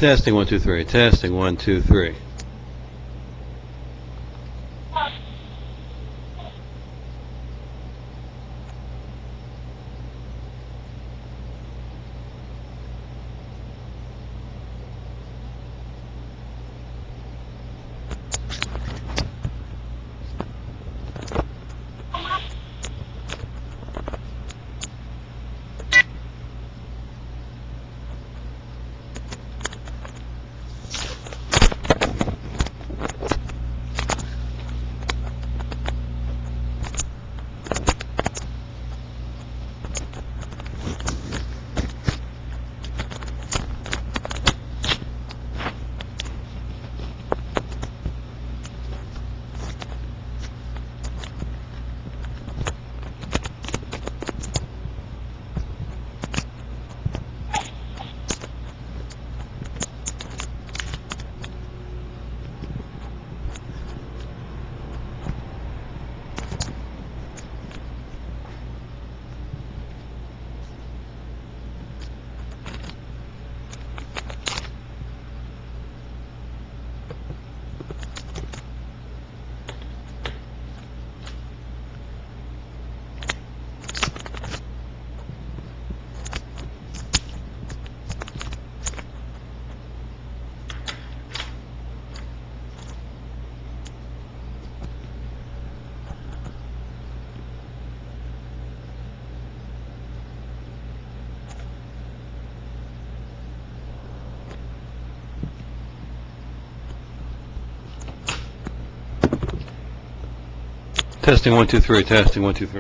Testing 1 2 3. Testing 1 2 3. Testing 1 2 3. Testing 1 2 3.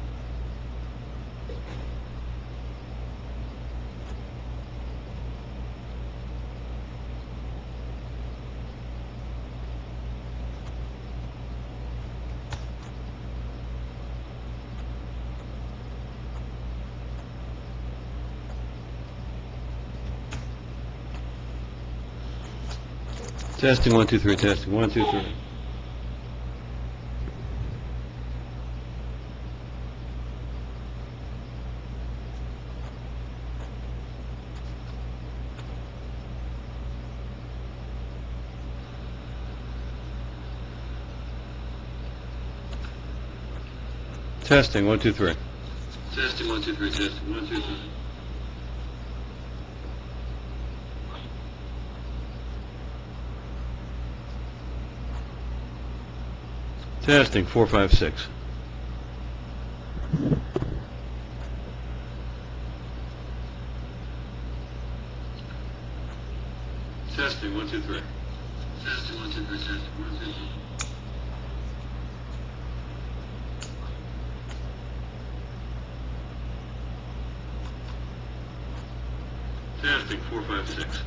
Testing 1 2 3. Testing 1 2 3. Testing 1 2 3. Testing 1 2 3. Testing 1 2 3. Testing 4 5 6. Testing 1 2 3. Testing 1 2 3. Testing 1 2 3. Testing 4 5 6.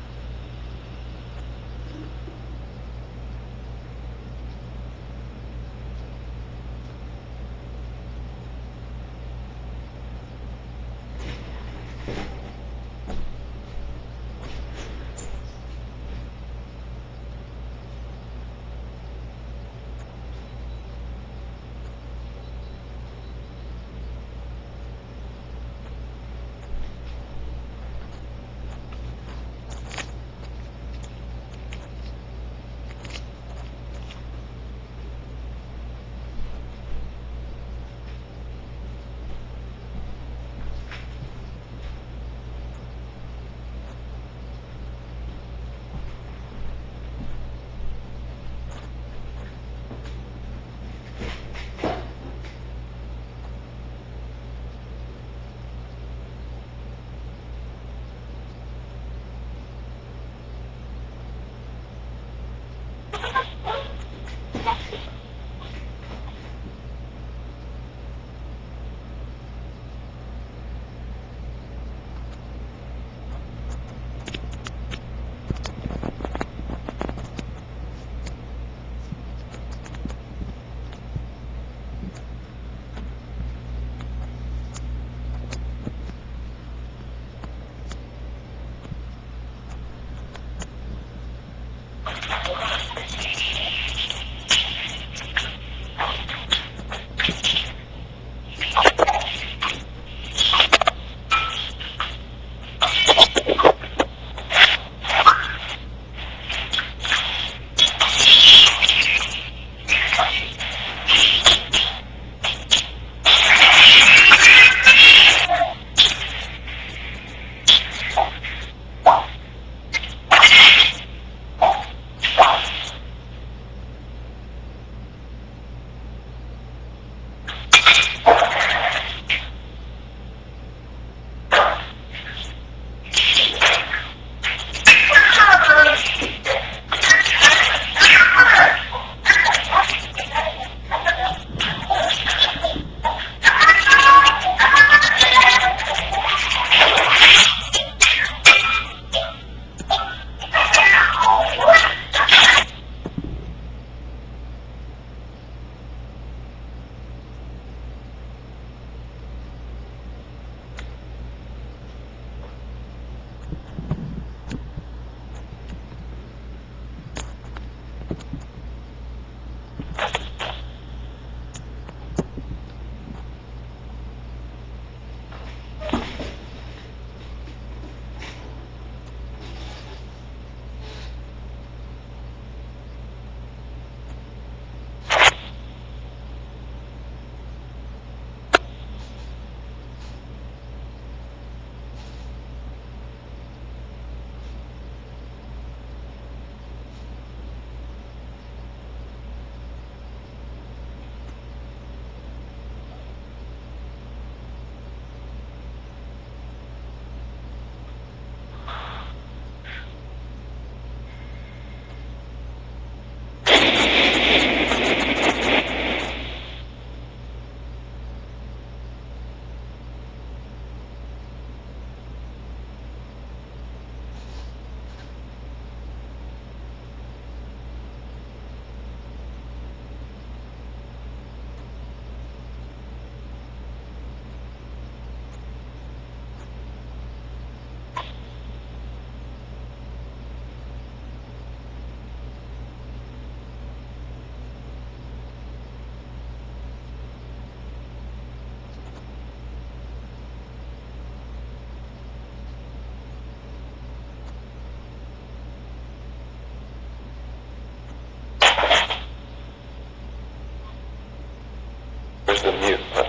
the mute button.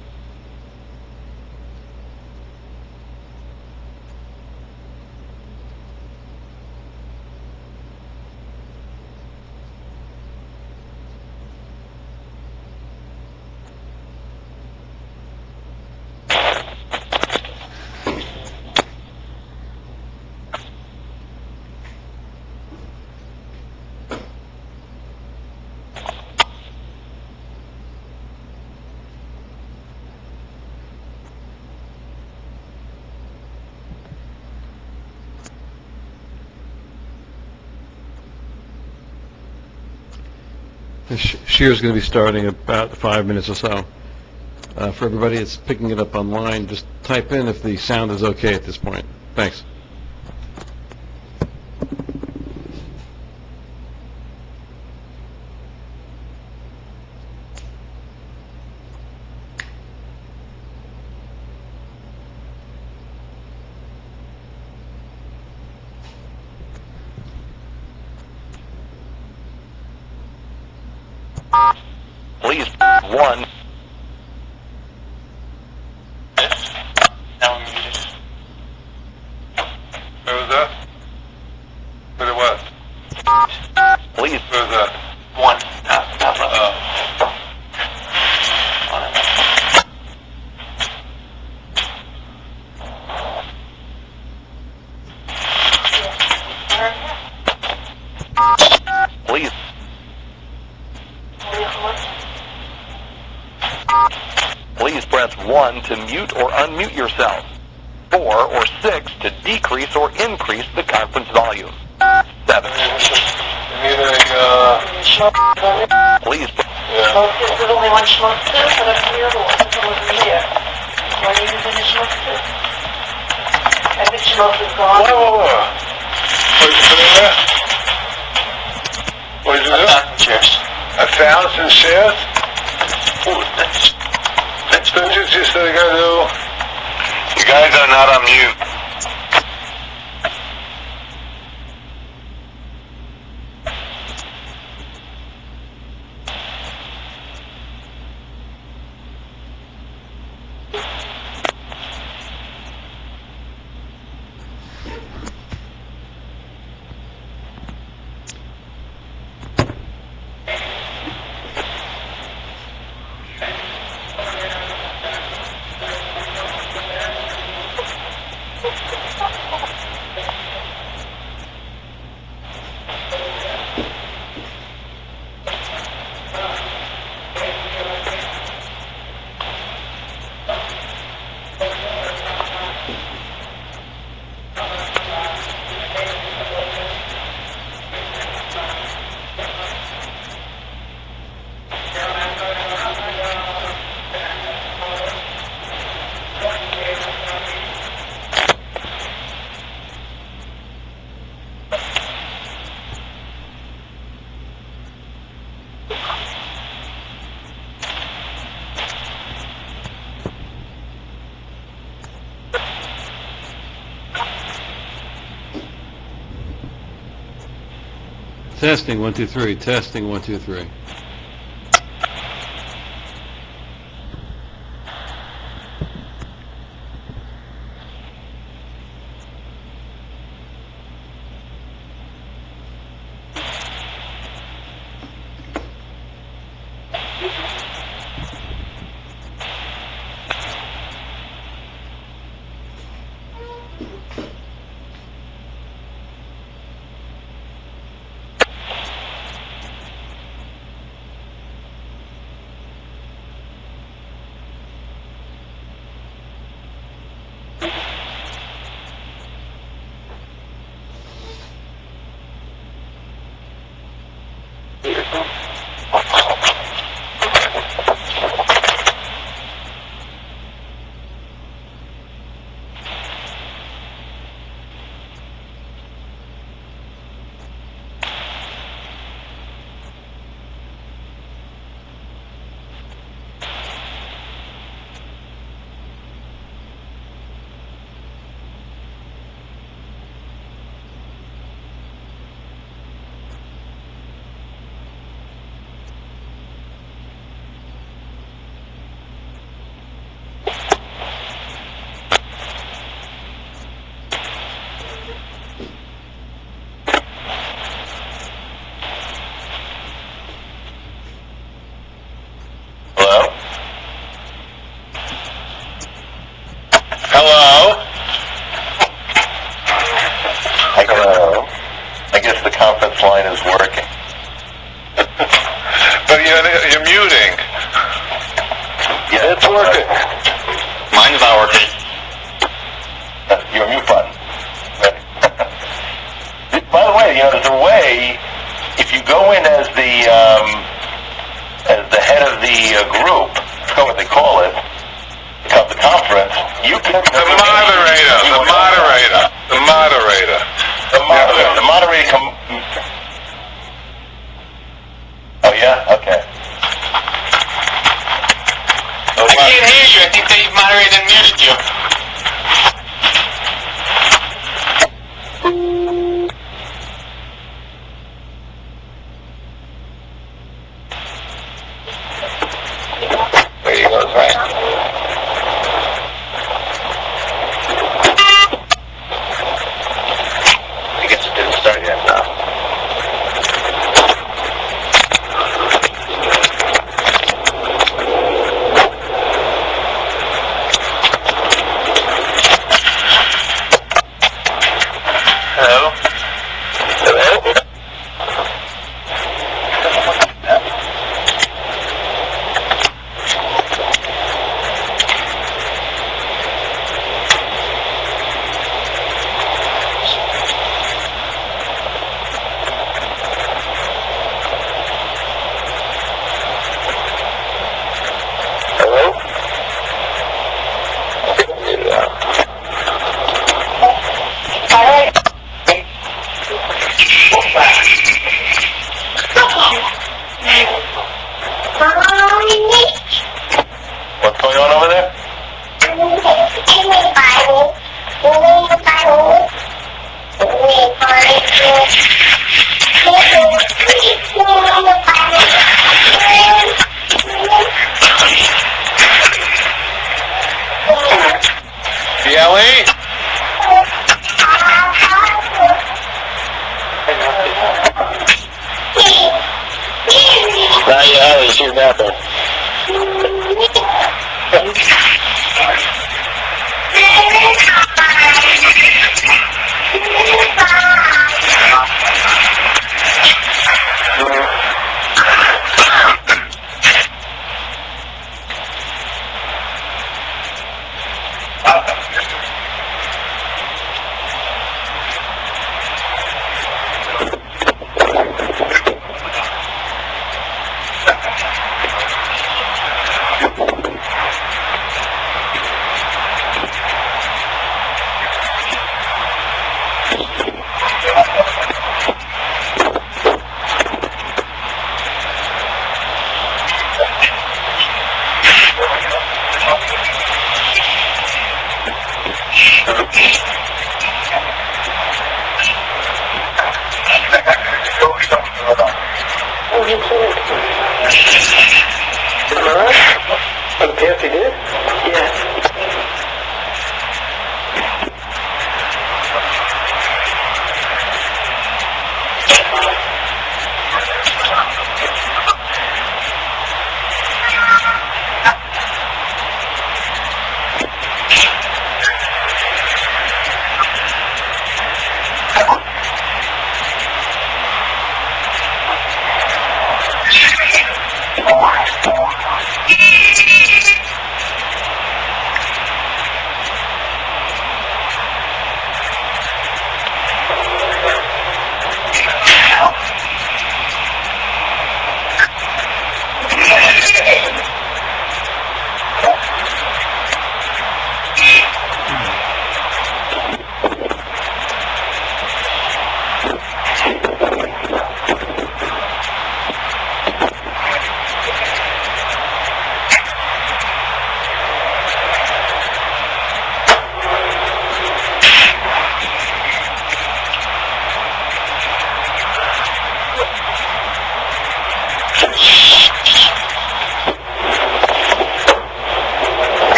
The shear is going to be starting about 5 minutes or so. For everybody that's picking it up online, just type in if the sound is okay at this point. Thanks. Please, 1. Now muted. Who was that? Who it was? Please, Who was that? 1. Please. Please press 1 to mute or unmute yourself. 4 or 6 to decrease or increase the conference volume. 7. Please. Yeah. There's only one schmuck soup and a beer or something over here. Are you using the schmuck soup? And the schmuck is gone. Whoa. What did you put in there? What did you do? 1,000 shares. 1,000 shares? Ooh, that's So you said you gotta do... You guys are not on mute. Testing, 1, 2, 3. Testing, 1, 2, 3. I guess the conference line is working. But you're muting. Yeah, it's working. Mine's not working. Your mute button. By the way, there's a way, if you go in as the head of the group, I forgot what they call it, of the conference, you can... The moderator. Oh, yeah? Okay. I can't hear you. I think the moderator muted you. There you go, right? I guess it didn't start yet now. Hello? Hello?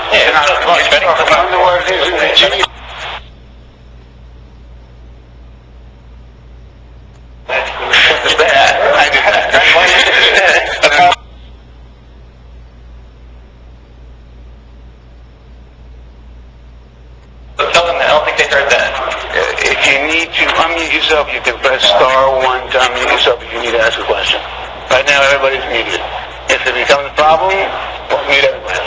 I wonder what it is in Virginia. Tell them that. I don't think they heard that. If you need to unmute yourself, you can press *1 to unmute yourself if you need to ask a question. Right now, everybody's muted. If it becomes a problem, we'll mute everybody.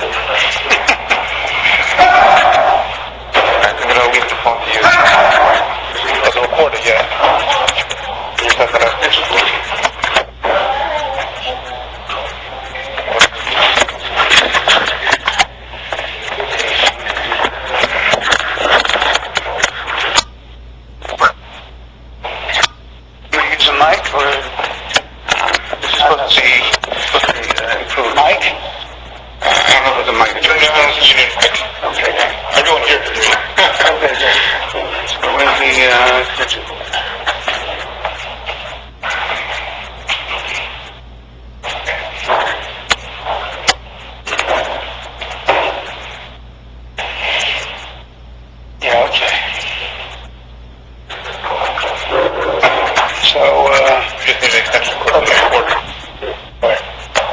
I'm going to leave the phone to you. It's recorded, yeah. Use a mic or this is supposed to be improved. Mic? I don't know if it's a mic. Okay. Everyone here can hear you. Okay, good. So where's the kitchen? Yeah, okay. So, Just need an extension cord on the recorder. Right.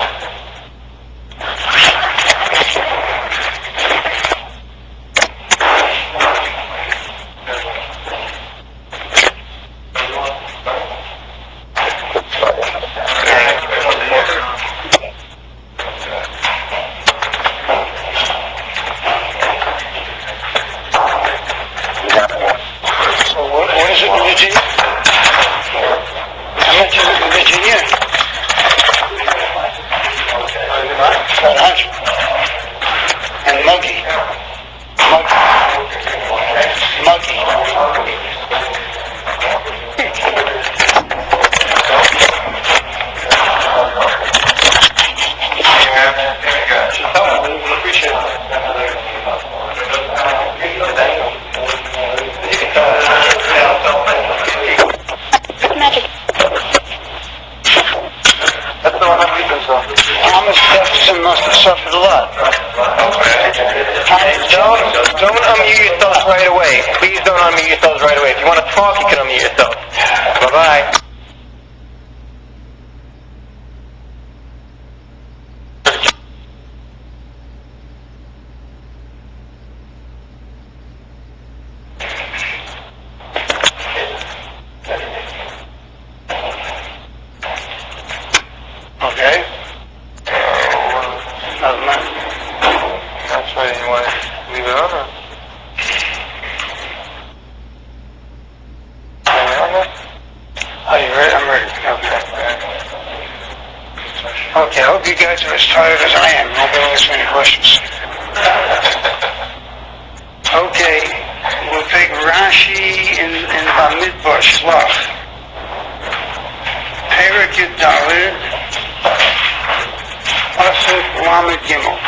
so what is it in Virginia? How much is it in Virginia? 700. And Muggy. Thomas Jefferson must have suffered a lot. Don't unmute yourselves right away. Please don't unmute yourselves right away. If you want to talk, you can unmute yourself. Bye-bye. Okay? Doesn't matter. That's right. You want to leave it on or? Are you ready? I'm ready. Okay. Okay, I hope you guys are as tired as I am. Won't be able to ask any questions. Okay, we'll take Rashi in Bamidbar Shlach. Perek Yudalid, Pasuk Lamed Gimel.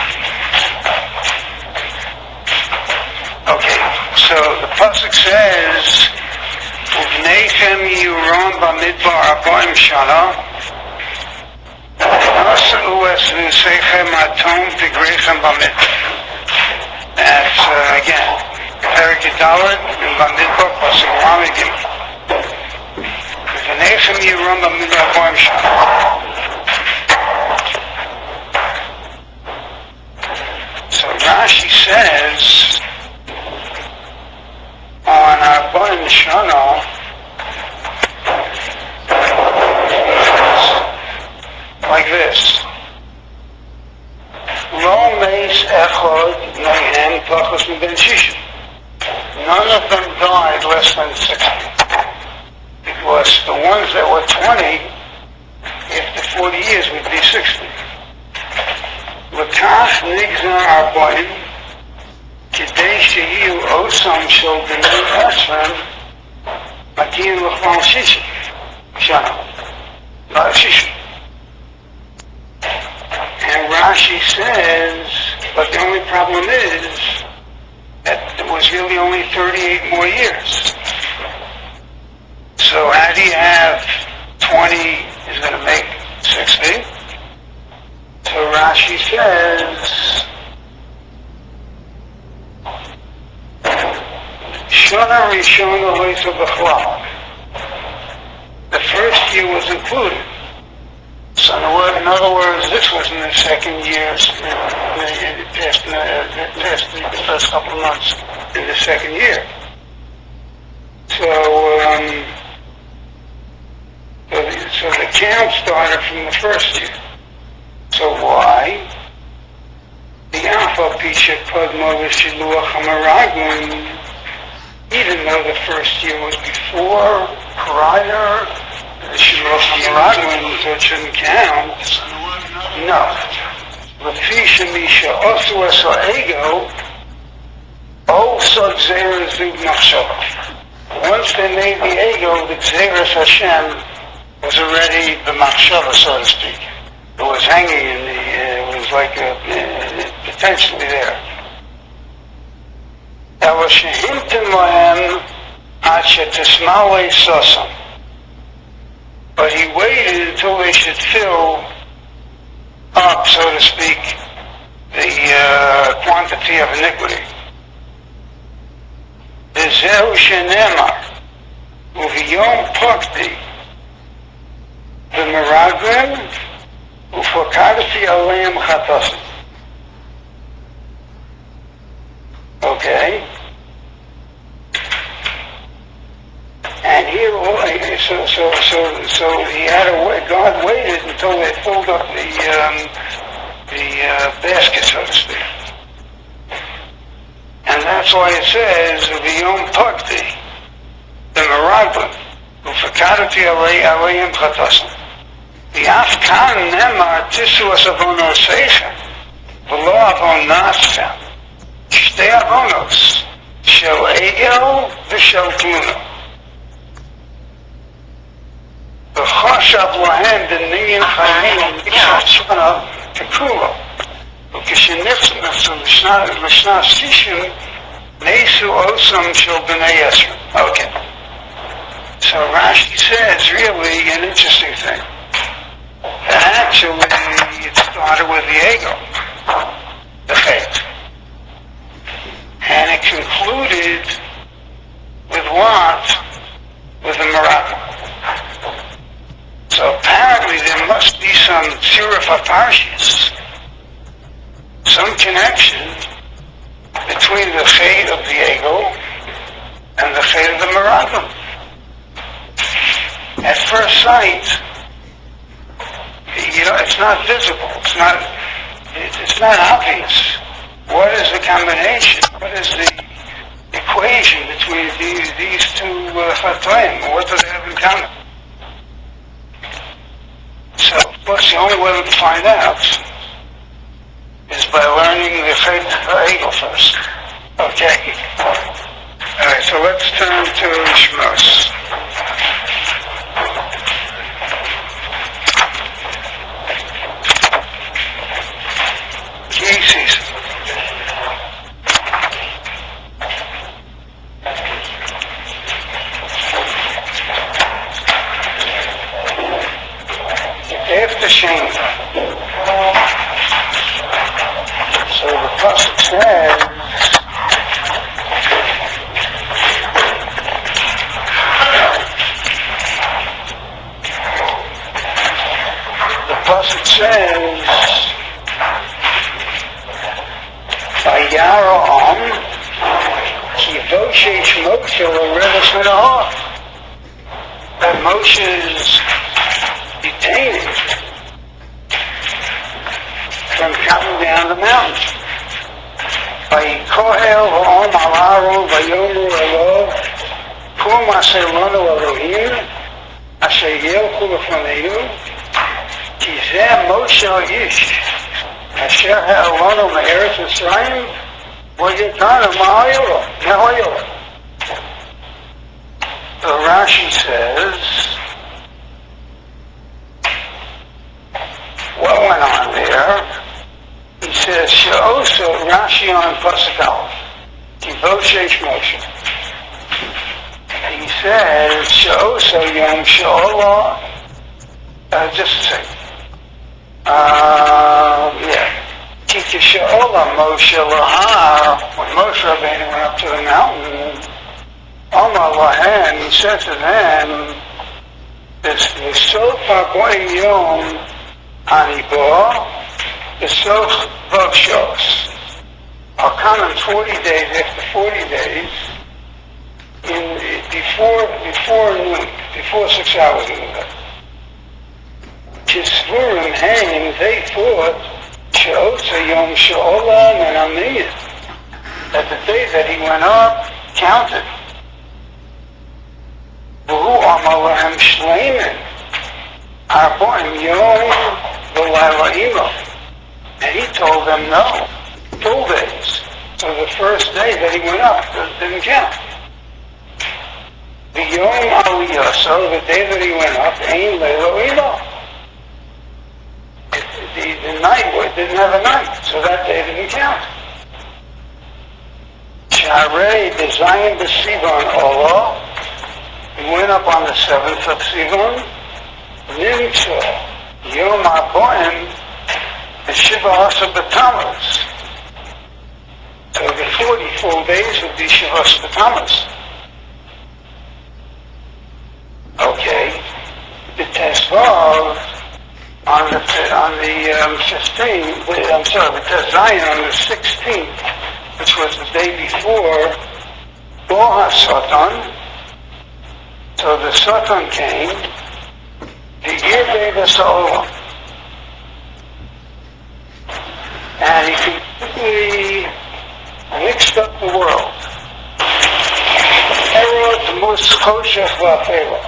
Okay, so the Pasuk says, Uvneichem Yuron Bamidbar Aboim Shana, Nasa'u es Nusechem Atom Tigrechem Bamidbar. That's, again, Perek Yudalid in Bamidbar Pasuk Lamed Gimel. Uvneichem Yuron Bamidbar Aboim Shana. So Rashi says on Abon Shana, like this. Lo meis echod mehem pachos ben shishim. None of them died less than 60. Because the ones that were 20, after 40 years would be 60. L'kach nigzar arbaim, kidei shehiu osam shel b'nei esrem, magin l'chol shishim. Shana. Not shishim. And Rashi says, but the only problem is that it was really only 38 more years. So how do you have 20 is going to make 60? So Rashi says, Shana Rishona Leisa B'chlal. The first year was included. So in other words, this was in the second year, past the first couple of months in the second year. So the count started from the first year. So why? The Alpha Pisha Padma Vishiluach HaMeraglim, even though the first year was before, prior, the Shiluach HaMeraglim, so it shouldn't count. No. Lefisha Misha Osu Esa Ego, also Gzeres Zug Machshavah. Once they made the ego, the Gzeres Hashem was already the Machshavah, so to speak. It was hanging in the, it was like potentially there. Ela shehimtim lahem ad shetismalei sosam. But he waited until they should fill up, so to speak, the quantity of iniquity. V'zehu shenemar uv'yom pakti v'meraglim ufakadati aleim chatasim. Okay? And here, so he had to wait. God waited until they filled up the basket, so to speak. And that's why it says, "V'yom pakti, the meraglim, ufakadati aleim chatasim." The afkan nemar tisu asavono seichem, v'lo avon naschem. שתי אבונוס, של עגל ושל תמונה. וחשב להם בנין חיים שנה ככולו. וכשנכנסו לשנה שישים, נעשו עושם של בני יסר. Okay. So Rashi says really an interesting thing. That actually it started with the ego, the faith. And it concluded with what? With the miracle. So apparently there must be some tziruf aparshis, some connection between the fate of the ego and the fate of the miracle. At first sight, it's not visible. It's not obvious. What is the combination? What is the equation between these two chatoim? What do they have in common? So, of course, the only way we can find out is by learning the faith of the ego first. Okay? Alright, so let's turn to Shmos. Yesis. After Shem. So the Pasuk says, Vayaram ki voshesh Moshe l'redes minahar. That Moshe is detained from coming down the mountain. Vayikohel ha'om al Aaron vayomu elo kum asher lanu Elohim asher yelchu lefaneinu ki zeh Moshe ish asher ha'elanu me'eretz Mitzrayim v'yetanu ma'ayolo. So Rashi says, what went on there? He says, She'osa Rashi on Pasuk Aleph, Kivoshesh Moshe. He says, She'osa Yom She'olah, just a second. Kiki She'olah Moshe Lahar, when Moshe Rabbeinu went up to the mountain, Omar Lahan, he said to them, the Sof HaGoyim Yom Hanibo, the Sof Vavshos. I'll count in 40 days after 40 days, before noon, before 6 hours in the day. Kisvurim Hain, they thought, She'otza Yom She'olam and Amiyah, that the day that he went up counted. V'hu Amar Lahem Shleimin, Arboim Yom V'Layla Imo. And he told them no, full days. So the first day that he went up didn't count. The Yom Aliyah, so the day that he went up, Ein Layla Imo. The night didn't have a night, so that day didn't count. Sharei Dezayin B'Sivan Ola, he went up on the 7th of Sivan. Nimtza Yom HaBoim Shiva Asa B'Tammuz. So the 40 full days would be Shiva Asa B'Tammuz. Okay, the Tesvav on the 15th, the Tezayin on the 16th, which was the day before, Bo HaSatan. So the Satan came, the Yirvei V'Sa'olam, and he completely mixed up the world. Erod Muskoshech V'Afela.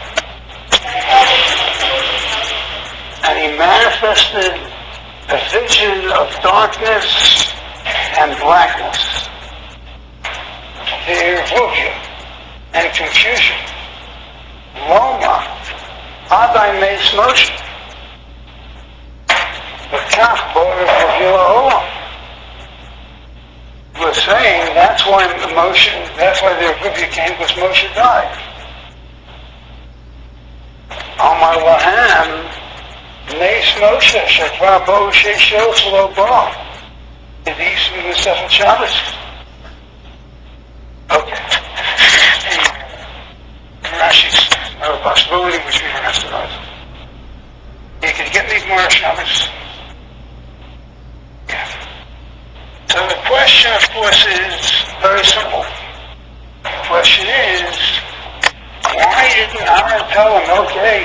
And he manifested a vision of darkness and blackness, Ve'ervuvia, and confusion. Loma, Adai Meis Moshe, V'kach Bo'er V'Vila Olam. We're saying that's why the Ervuvia came, because Moshe died. Amar Lahem, Meis Moshe, Shekva Bo Sheshos Lo Bo. It is in the Sefer Shabbos. Okay. Rashi's another possibility which we don't have to know. You can get me more Shabbos. Yeah. So the question, of course, is very simple. The question is, why didn't Aaron tell him, okay,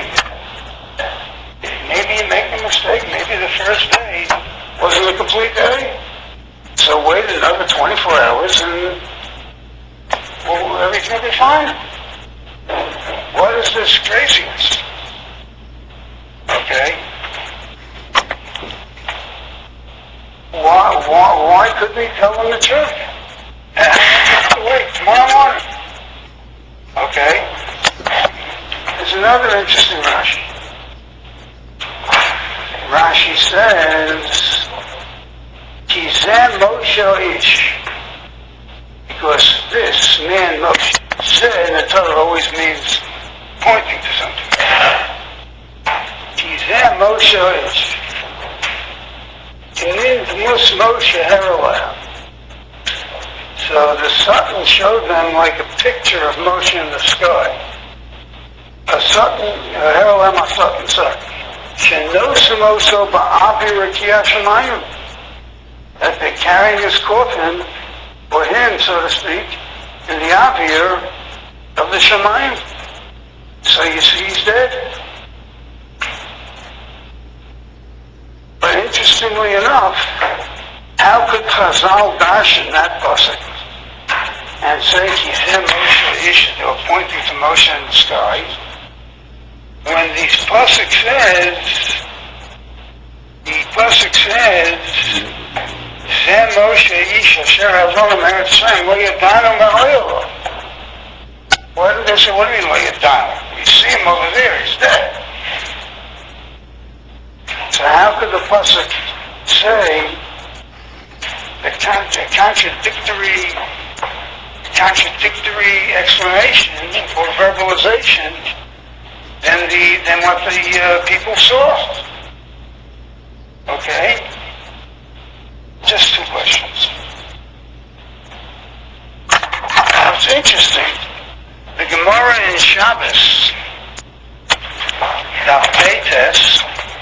maybe you make a mistake, maybe the first day wasn't a complete day? So wait another 24 hours and everything will be fine. What is this craziness? Okay. Why couldn't he tell him the truth? Wait, tomorrow morning. Okay. There's another interesting Rashi. Rashi says, Ki zeh Moshe ish. Because this man Moshe, zeh in the Torah always means pointing to something. Ki zeh Moshe ish. Mus Moshe Heroleh. So the Satan showed them like a picture of Moshe in the sky. A Satan, Heroleh a Satan. Shenosumoso ba'avi Rakia Shemayim. That they're carrying his coffin, or him, so to speak, in the avir of the Shemayim. So you see he's dead. But interestingly enough, how could Chazal darshan that pasuk and say Kizeh Moshe Ish, they were pointing to Moshe in the sky, when the pasuk says, Zeh Moshe Ish Asher Avon Eretz Yisrael Lo Yadanu Ma'oyelo. Why did they say, what do you mean Lo Yadanu? You see him over there, he's dead. So how could the pasuk say the contradictory explanation or verbalization than what the people saw? Okay? Just two questions. Now it's interesting Gemara in Shabbos, Daf Peites,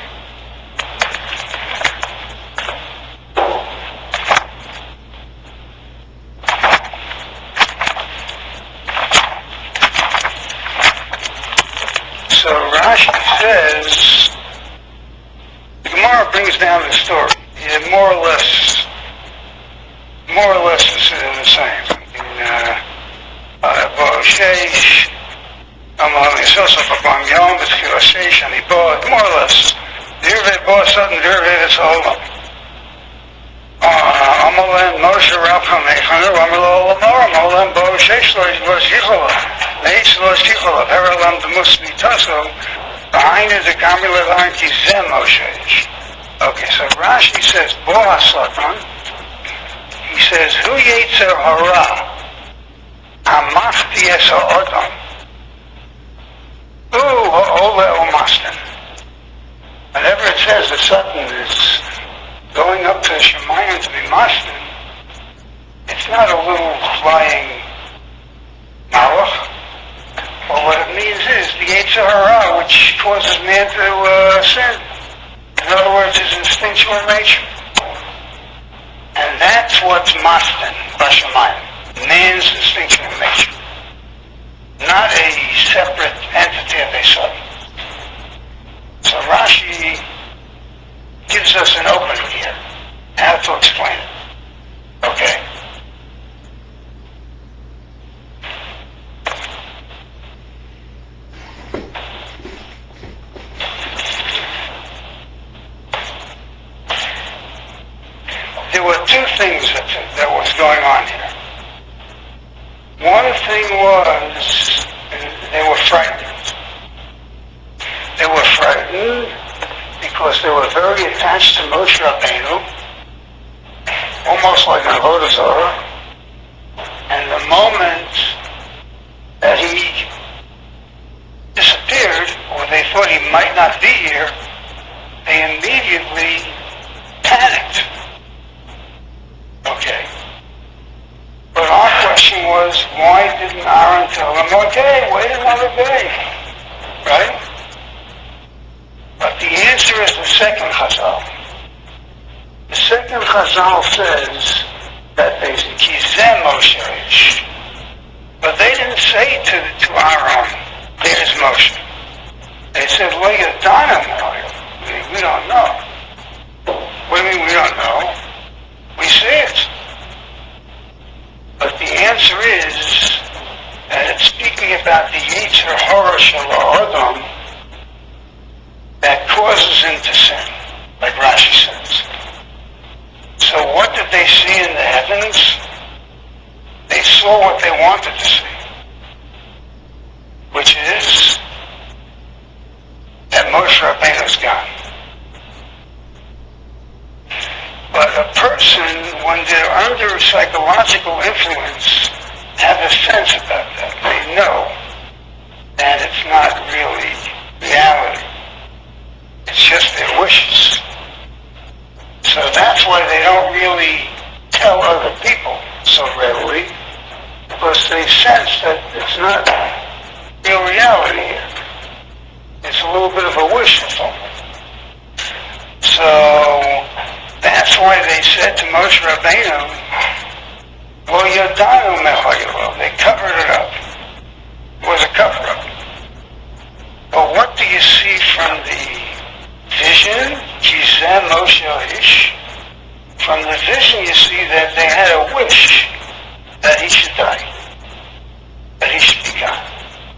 so Rashi says, the Gemara brings down the story. It more or less the same. Shesh, more or less. Dirve Bo Sudden Dirve is all. Amalan Moshe Rapha Mechanu, Amalo Lamar, Amalan Bo Shesh Los Yichola, Neitz Los Yichola, Paralam the Musli Tasso, behind is the Kamila Lanki Zem Moshe. Okay, so Rashi says Bo Satan. He says, Hu Yetzer Hara, Amachti Es Ha'odam, Ole Omastin. Whenever it says that Satan is going up to Shemayim to be Mastin, it's not a little flying malach. Well, what it means is the Yetzer Hara, which causes man to sin. In other words, his instinctual nature. And that's what's Mastin, Bashamayim, man's instinctual nature. Not a separate entity of a Satan. So Rashi gives us an opening here, how to explain it. Okay? There were two things that was going on here. One thing was they were frightened. They were frightened because they were very attached to Moshe Rabbeinu, almost like an Avodah Zarah. And the moment that he disappeared, or they thought he might not be here, they immediately panicked. Okay. But our question was, why didn't Aaron tell them, okay, wait another day? Right? But the answer is the second Chazal. The second Chazal says that they Kizem Moshe. But they didn't say to Aaron, there's Moshe. They said, well, you're Donna. We don't know. What do you mean we don't know? We see it. But the answer is that it's speaking about the Yetzer Hara Shel Adam that causes him to sin, like Rashi says. So what did they see in the heavens? They saw what they wanted to see, which is that Moshe Rabbeinu's gone. But a person, when they're under psychological influence, have a sense about that. They know that it's not really reality. It's just their wishes. So that's why they don't really tell other people so readily, because they sense that it's not real reality here. It's a little bit of a wish fulfillment. So that's why they said to Moshe Rabbeinu, well, Yadanu Mechayilo. They covered it up. It was a cover-up. But what do you see from the vision? Kizem Moshe Ish. From the vision you see that they had a wish that he should die. That he should be gone.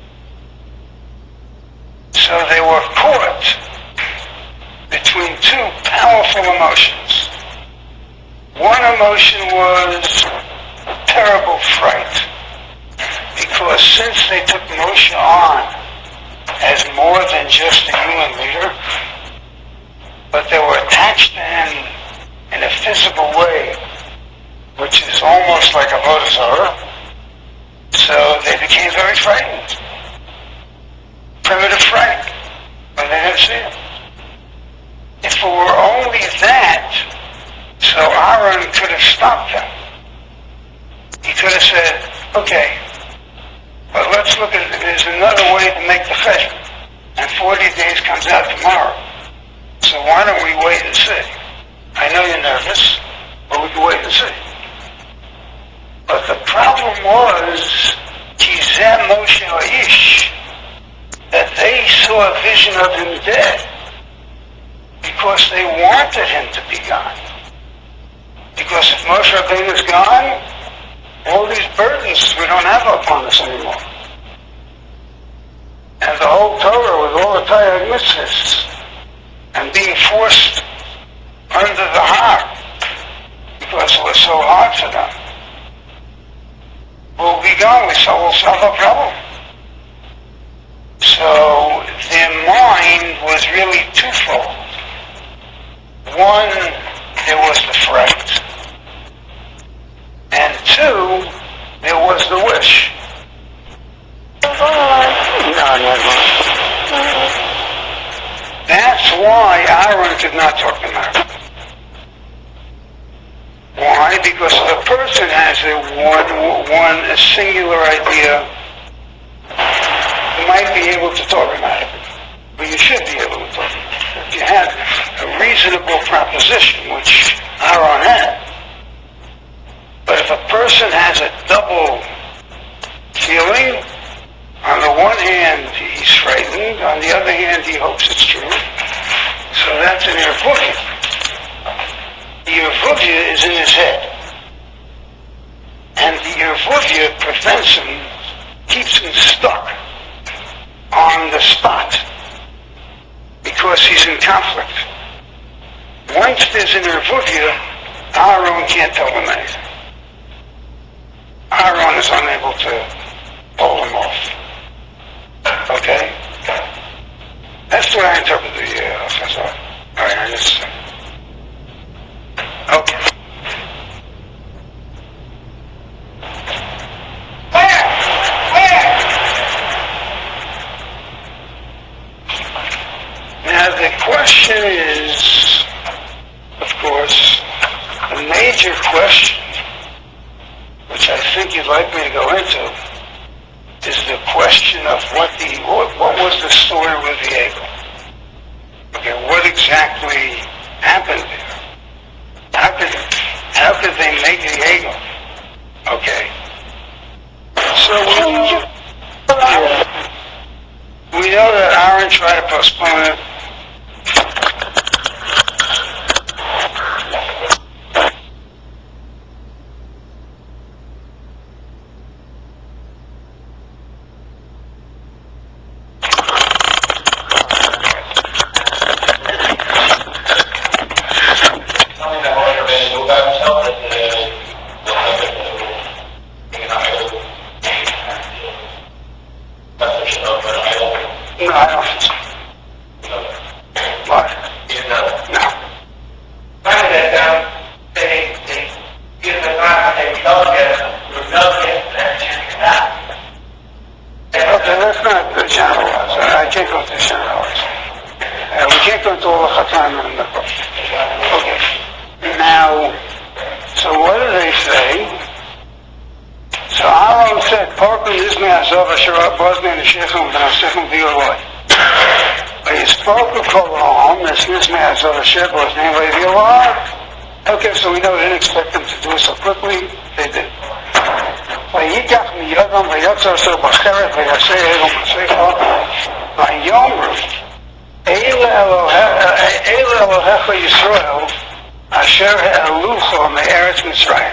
So they were caught between two powerful emotions. One emotion was terrible fright, because since they took Moshe on as more than just a human leader, but they were attached to him in a physical way, which is almost like Avodah Zarah, so they became very frightened. Primitive fright, when they didn't see him. If it were only that, so Aaron could have stopped them. He could have said, okay, But let's look at it. There's another way to make the cheshbon. And 40 days comes out tomorrow. So why don't we wait and see? I know you're nervous, but we can wait and see. But the problem was, Kizem Moshe Aish, that they saw a vision of him dead because they wanted him to be gone. Because if Moshe Rabbeinu is gone, all these burdens we don't have upon us anymore. And the whole Torah with all the Torah mitzvahs and being forced under the heart because it was so hard for them will be gone. We'll solve a problem. So their mind was really twofold. One, there was the fright. And two, there was the wish. That's why Aaron could not talk to Mary. Why? Because the person has a singular idea. You might be able to talk about it, but you should be able to talk about it. If you have a reasonable proposition, which Aaron had. But if a person has a double feeling, on the one hand he's frightened, on the other hand he hopes it's true, so that's an irvuvia. The irvuvia is in his head. And the irvuvia prevents him, keeps him stuck on the spot because he's in conflict. Once there's an irvuvia, Aaron can't tell him anything. Aaron is unable to pull him off. Okay? That's the way I interpret the All right, I just... Okay. Now the question is, of course, the major question, which I think you'd like me to go into, is the question of what was the story with the eagle? Okay, what exactly happened there? How could they make the eagle? Okay. So we know that Aaron tried to postpone it. No, I don't think so. What? No. Okay, let's not generalize. I can't go to generalize. We can't go into all the Chatan and the book. Okay. Now, so what do they say? So Aaron said, Parkum Izmi Azov Asher Bozni Neshechem V'Nasechem V'Yoloi. But he spoke of Kolam, this Izmi Azov Asher Bozni V'Yoloi. Okay, so we know they didn't expect them to do it so quickly. They did. V'yikach miyodam v'yotzer so b'cheret v'yaseh egom b'secha v'yomru Eile Elohecha Yisrael Asher Ha'alucha Me'eretz Mitzrayim.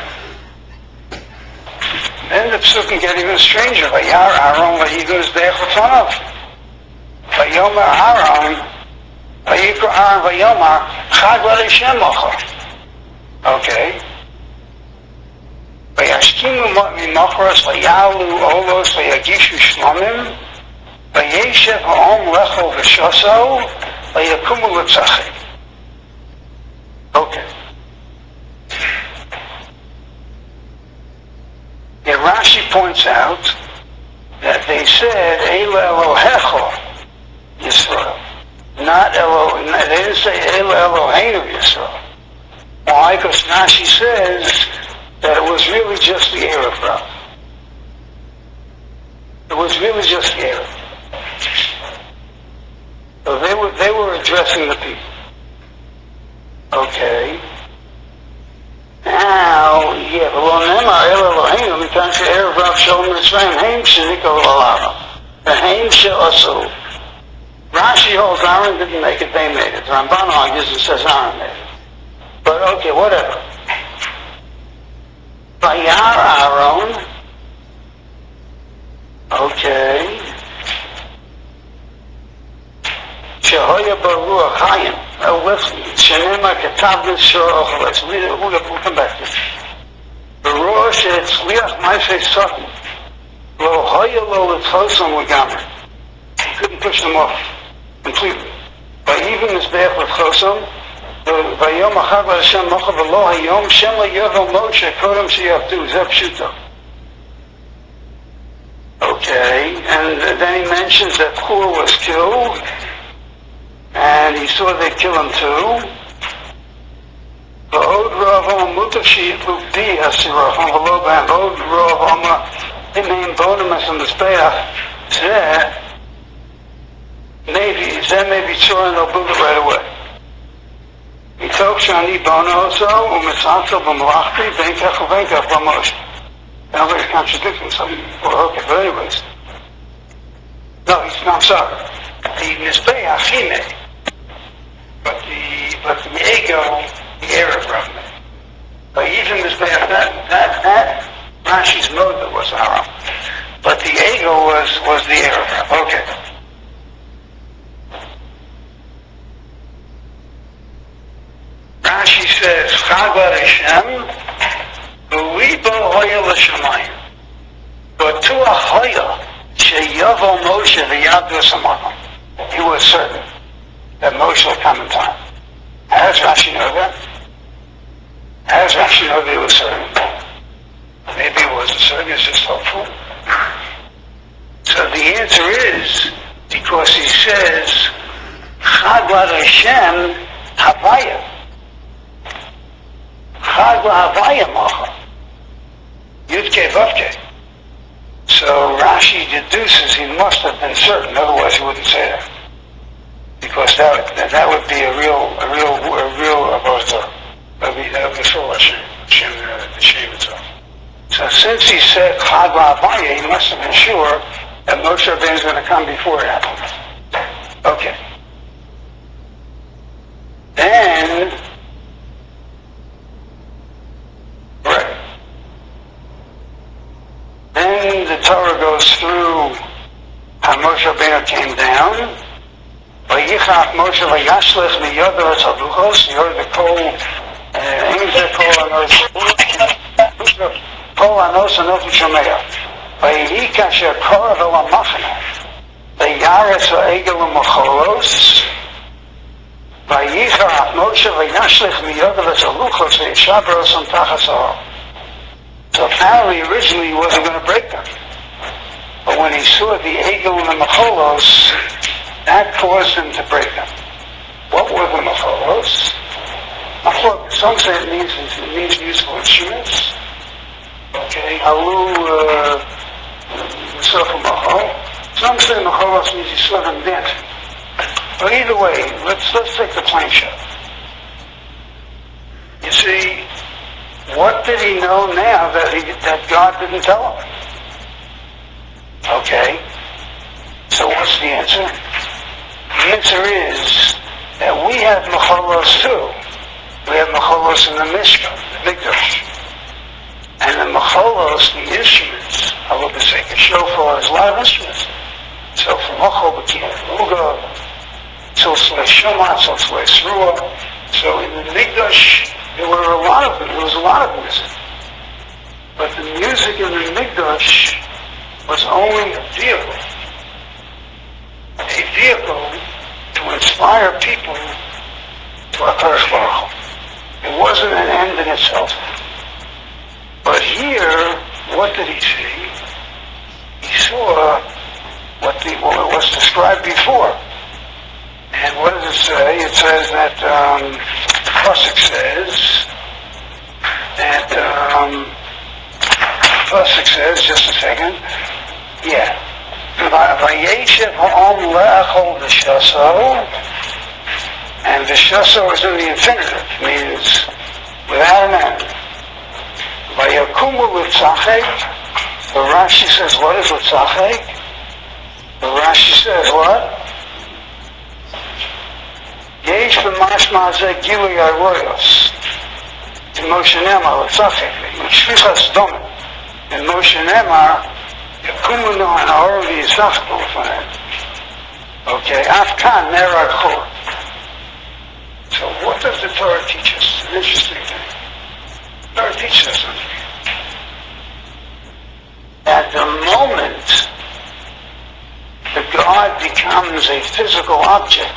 Then the psukim get even stranger. Vayar Aaron v'yiguz de'echotanav. Vayomer Aaron v'yikra Aaron v'yomar Chag l'Hashem mocha. Okay. Vayashkimu mimochros vayalu olos vayagishu shlomim vayeshev ha'om lecho v'shoso vayakumu l'tzachim. Okay. And Rashi points out that they said Eile Elohecha Yisrael, not they didn't say Eile Eloheinu Yisrael. Why? Because Rashi says that it was really just the Erev Rav. It Haim she'asu. Rashi holds Aaron didn't make it, they made it. Ramban argues and says Aaron made it. But okay, whatever. Vayar Aaron. Okay. Shehoya baruach Chaim. Listen, Shenema Ketav Nishor. Let's read it. We'll come back to this. Baruch she'etzliach ma'aseh Satan. Lo hoya lo l'tchosom l'gamer. He couldn't push them off completely. By even Mizbeach l'tchosom, Vayom achad Hashem mocha v'lo hayom Shem le'yovel Moshe kodem sheyavdu. Zeh pshuto. Okay, and then he mentions that Hur was killed, and he saw they kill him too. V'od ra'avom mutav she'itlu bi hasirachon v'lo b'hem. V'od ra'avom himim bonim as a Mizbeach. Zeh maybe tzor and they'll build it right away. Mitok shani bono also u'mitzatzel b'malachti v'enkach u'venkach b'moshe. Now he's contradicting something. Well, okay, but anyways. No, I'm sorry. The Mizbeach he made. But the ego, the Arab made. But even Mizbeach, that Rashi's mother was Aram. But the ego was the Arab. Okay. Rashi says, Chagad Hashem, V'libo hoya l'shamayim. But to a hoya, she'yavo Moshe v'yavdu samachim. He was certain that Moshe will come in time. How does Rashi know that? How does Rashi know that he was certain? Maybe he wasn't certain, it's just hopeful. So the answer is, because he says, Chagad Hashem Havaya. Chag Havaya Macha. Yudke Vavke. So Rashi deduces he must have been certain, otherwise he wouldn't say that. Because that would be a real avozah. That would be so the shame itself. So since he said Chag Havaya, he must have been sure that Moshe Rabbeinu is going to come before it happens. Okay. Then, right. Then the Torah goes through how Moshe Rabbeinu came down. Vayichach Moshe vayashlech miyodo es haluchos. You heard the kol, kol anos anotim shomeya. Vayihi kasher korav el hamachna. Vayaretz ha'egel u'mocholos. Vayichach Moshe vayashlech miyodo es haluchos v'yishaber es tachas ha'or. So apparently, originally, he wasn't going to break them. But when he saw the Egel and the Macholos, that caused him to break them. What were the Macholos? Some say it means musical instruments. Okay, Alu, Sofa Machol. Some say Macholos means he saw them dancing. But either way, let's take the plain shot. You see, what did he know now that God didn't tell him? Okay. So what's the answer? The answer is that we have Macholos too. We have Macholos in the Mishkan, the Mikdash. And the Macholos, the instruments, I will say a shofar, there's a lot of instruments. So from Machol, Bakin, Ruga, Tzilslei Shomat, Tzilslei Sruah. So in the Mikdash, there was a lot of music. But the music in the Mikdash was only a vehicle to inspire people to HaKadosh Baruch Hu. It wasn't an end in itself. But here, what did he see? He saw what was described before. And what does it say? It says that Pasuk says just a second. Yeah. Vayeshev ha'om le'achol v'shaso, and v'shaso is in the infinitive, means without an end. Vayakumu l'tzachek. The Rashi says, what is l'tzachek? Rashi says what? Yesh b'mashma zeh gilui aroyos. In Moshe Nemar, l'tzafik, in shvichas domim. In Moshe Nemar, yakumu no ha'or v'yisachku l'fanem. Okay, afkan nerag chor. So what does the Torah teach us? It's an interesting thing. The Torah teaches us something. At the moment the God becomes a physical object,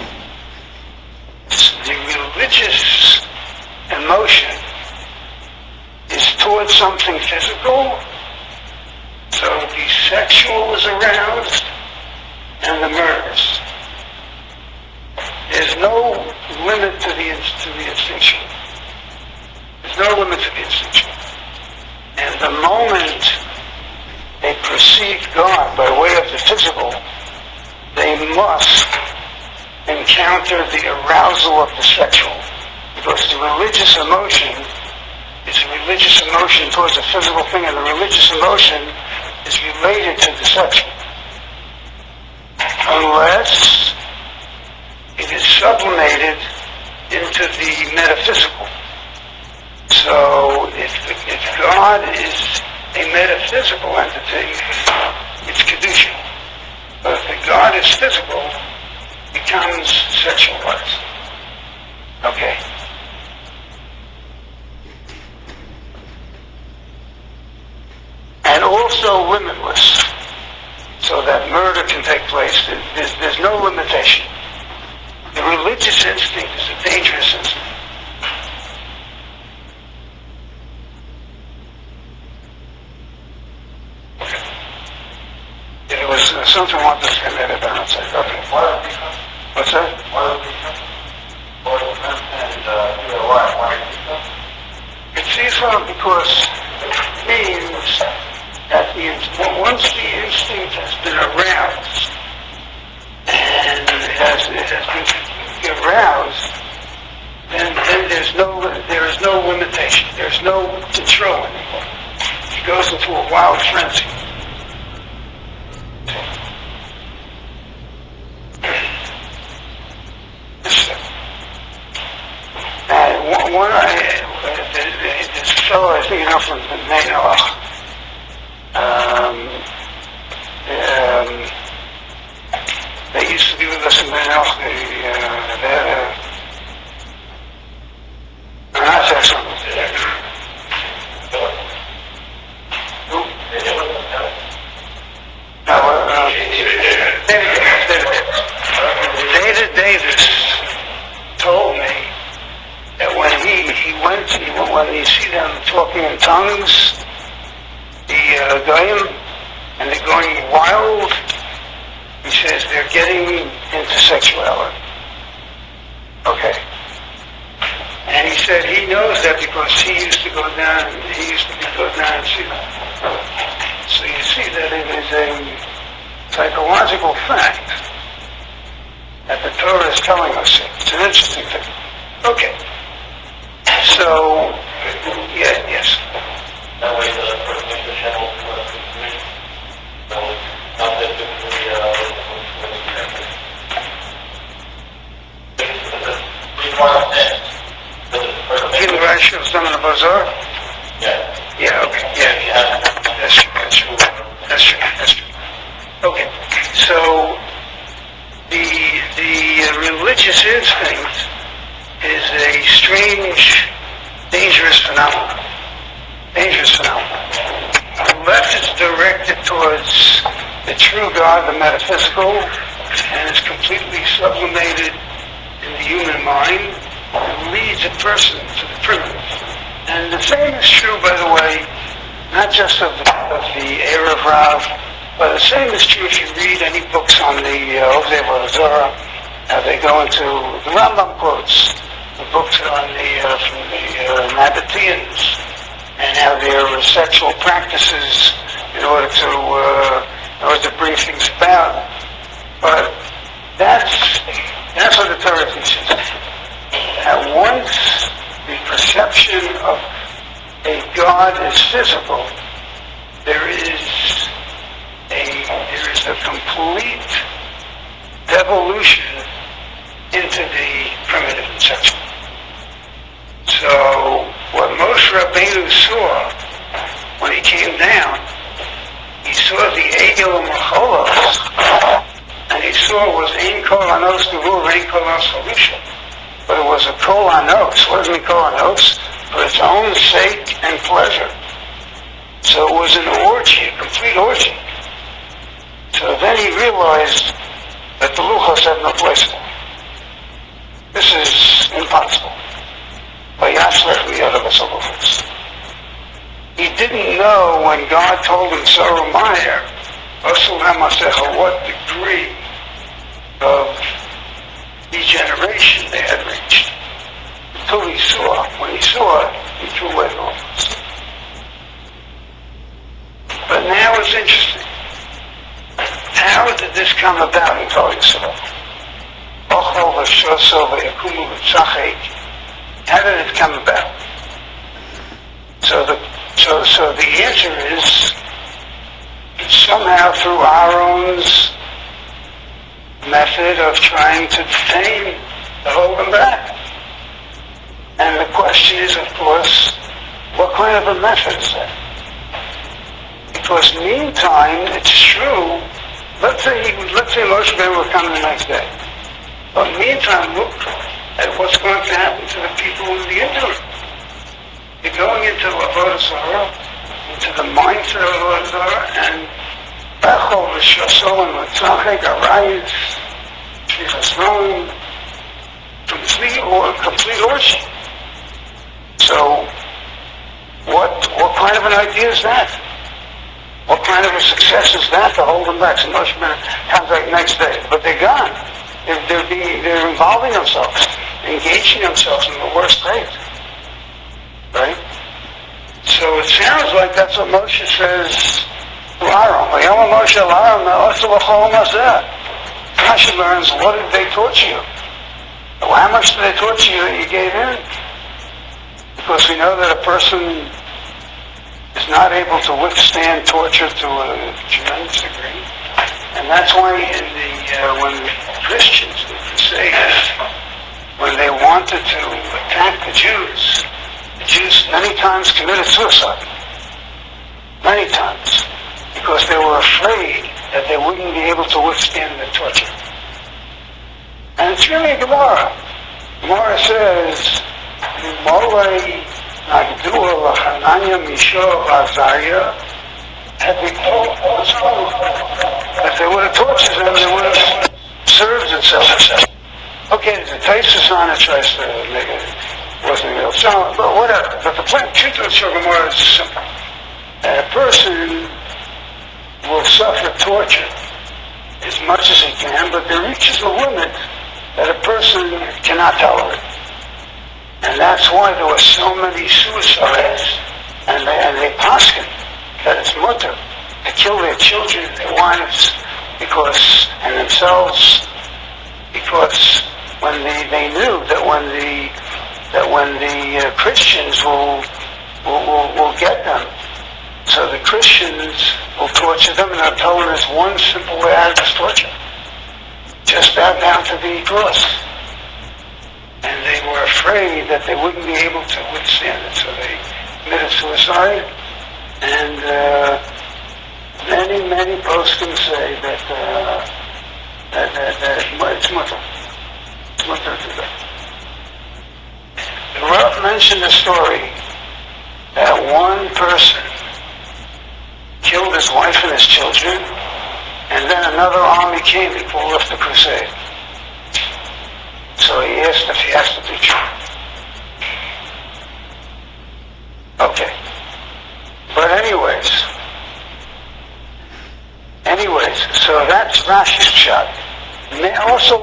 the religious emotion is towards something physical, so the sexual is aroused and the murderous. There's no limit to the instinctual. There's no limit to the instinctual. And the moment they perceive God by way of the physical, they must encounter the arousal of the sexual. Because the religious emotion is a religious emotion towards a physical thing, and the religious emotion is related to the sexual. Unless it is sublimated into the metaphysical. So if God is a metaphysical entity, it's Kedusha. But if the God is physical, it becomes sexualized. Okay. And also limitless. So that murder can take place. There's no limitation. The religious instinct is a dangerous instinct. There was something I wanted to say that about. Okay. What's that? It's Israel because it means that once the instinct has been aroused, and it has been aroused, then there is no limitation. There's no control anymore. It goes into a wild frenzy. This fellow, I think you know from the Manoach, they used to be with us in Manoach. They had an excellent. David Davis told me that when when you see them talking in tongues, the goyim, and they're going wild, he says they're getting into sexuality. Okay. And he said he knows that because he used to go down and see them. So you see that it is a psychological fact that the Torah is telling us. It's an interesting thing. Okay. So, yes. That way the person makes the channel to me. So, not that typically, In the Rashi of Zaman Bazaar? yeah. Yeah, okay, yeah. That's true. Okay, so the religious instinct is a strange, dangerous phenomenon. Unless it's directed towards the true God, the metaphysical, and is completely sublimated in the human mind, it leads a person to the primitive. And the same is true, by the way, not just of the Erev Rav, but the same is true if you read any books on the Ovdei Vodazora. They go into the Rambam quotes, the books on from the Nabateans, and how their sexual practices in order to bring things about. But that's what the Torah teaches. That once the perception of a God is physical, there is a complete devolution into the primitive and sexual. So what Moshe Rabbeinu saw when he came down, he saw the Egel Macholos, and he saw it was Ein Kol Anos Gevur, Ein Kol Anos Chalisha. But it was a Kol Anos. What does it mean Kol Anos? For its own sake and pleasure. So it was an orgy, a complete orgy. So then he realized that the Luchos had no place for him. This is impossible. He didn't know when God told him, Sarah Meyer, what degree of degeneration they had reached. Until he saw it. When he saw it, he threw away the office. But now it's interesting. How did this come about in Klal Yisrael? How did it come about? So the answer is somehow through Aaron's method of trying to detain, to hold them back. And the question is, of course, what kind of a method is that? Because meantime, it's true. Let's say Moshe Rabbeinu would come the next day. But meantime, look at what's going to happen to the people in the interim. You're going into Avodah Zarah, into the mindset of Avodah Zarah, and Bechol v'Shosol and L'tzachek Arayis, Shlichas Noam, complete orgy. So, what kind of an idea is that? What kind of a success is that to hold them back? So Moshe Rabbeinu comes back next day, but they're gone. They're involving themselves, engaging themselves in the worst state. Right? So it sounds like that's what Moshe says to Aaron. Rashi learns, what did they torture you? Well, how much did they torture you that you gave in? Because we know that a person is not able to withstand torture to a tremendous degree. And that's why when the Christians, the Crusaders, when they wanted to attack the Jews many times committed suicide. Many times. Because they were afraid that they wouldn't be able to withstand the torture. And it's really a Gemara. Gemara says, if they would have tortured them, they would have served itself. Okay, there's a Taisus on it, tries to make it, wasn't real solid, but whatever. But the truth of the Gemara is simple. A person will suffer torture as much as he can, but there reaches a limit that a person cannot tolerate. And that's why there were so many suicides, and they paskin that it's mutter to kill their children, their wives, and themselves, because when they knew that when the Christians will get them, so the Christians will torture them, and they'll tell them there's one simple way out of this torture: just bow down to the cross. And they were afraid that they wouldn't be able to withstand it, so they committed suicide. And many poskim say that it's mutter. It's mutter to them. The Rav mentioned a story that one person killed his wife and his children, and then another army came and pulled off the crusade. So he asked if he has to be true. Okay. But anyways, so that's Rashi's shot. Also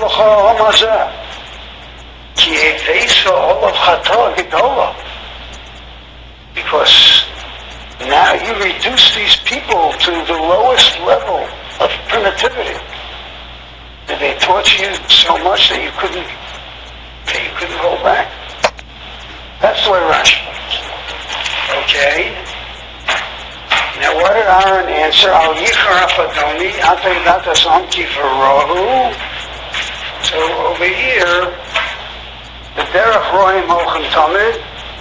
because now you reduce these people to the lowest level of primitivity. Did they torture you so much that you couldn't hold back? That's the way Rashi was. Okay? Now what did Aaron answer Asher al Yichar Afadoni, Atay Datas Amti V'Rohu. So over here, the Derech Roim Ochem Tamid,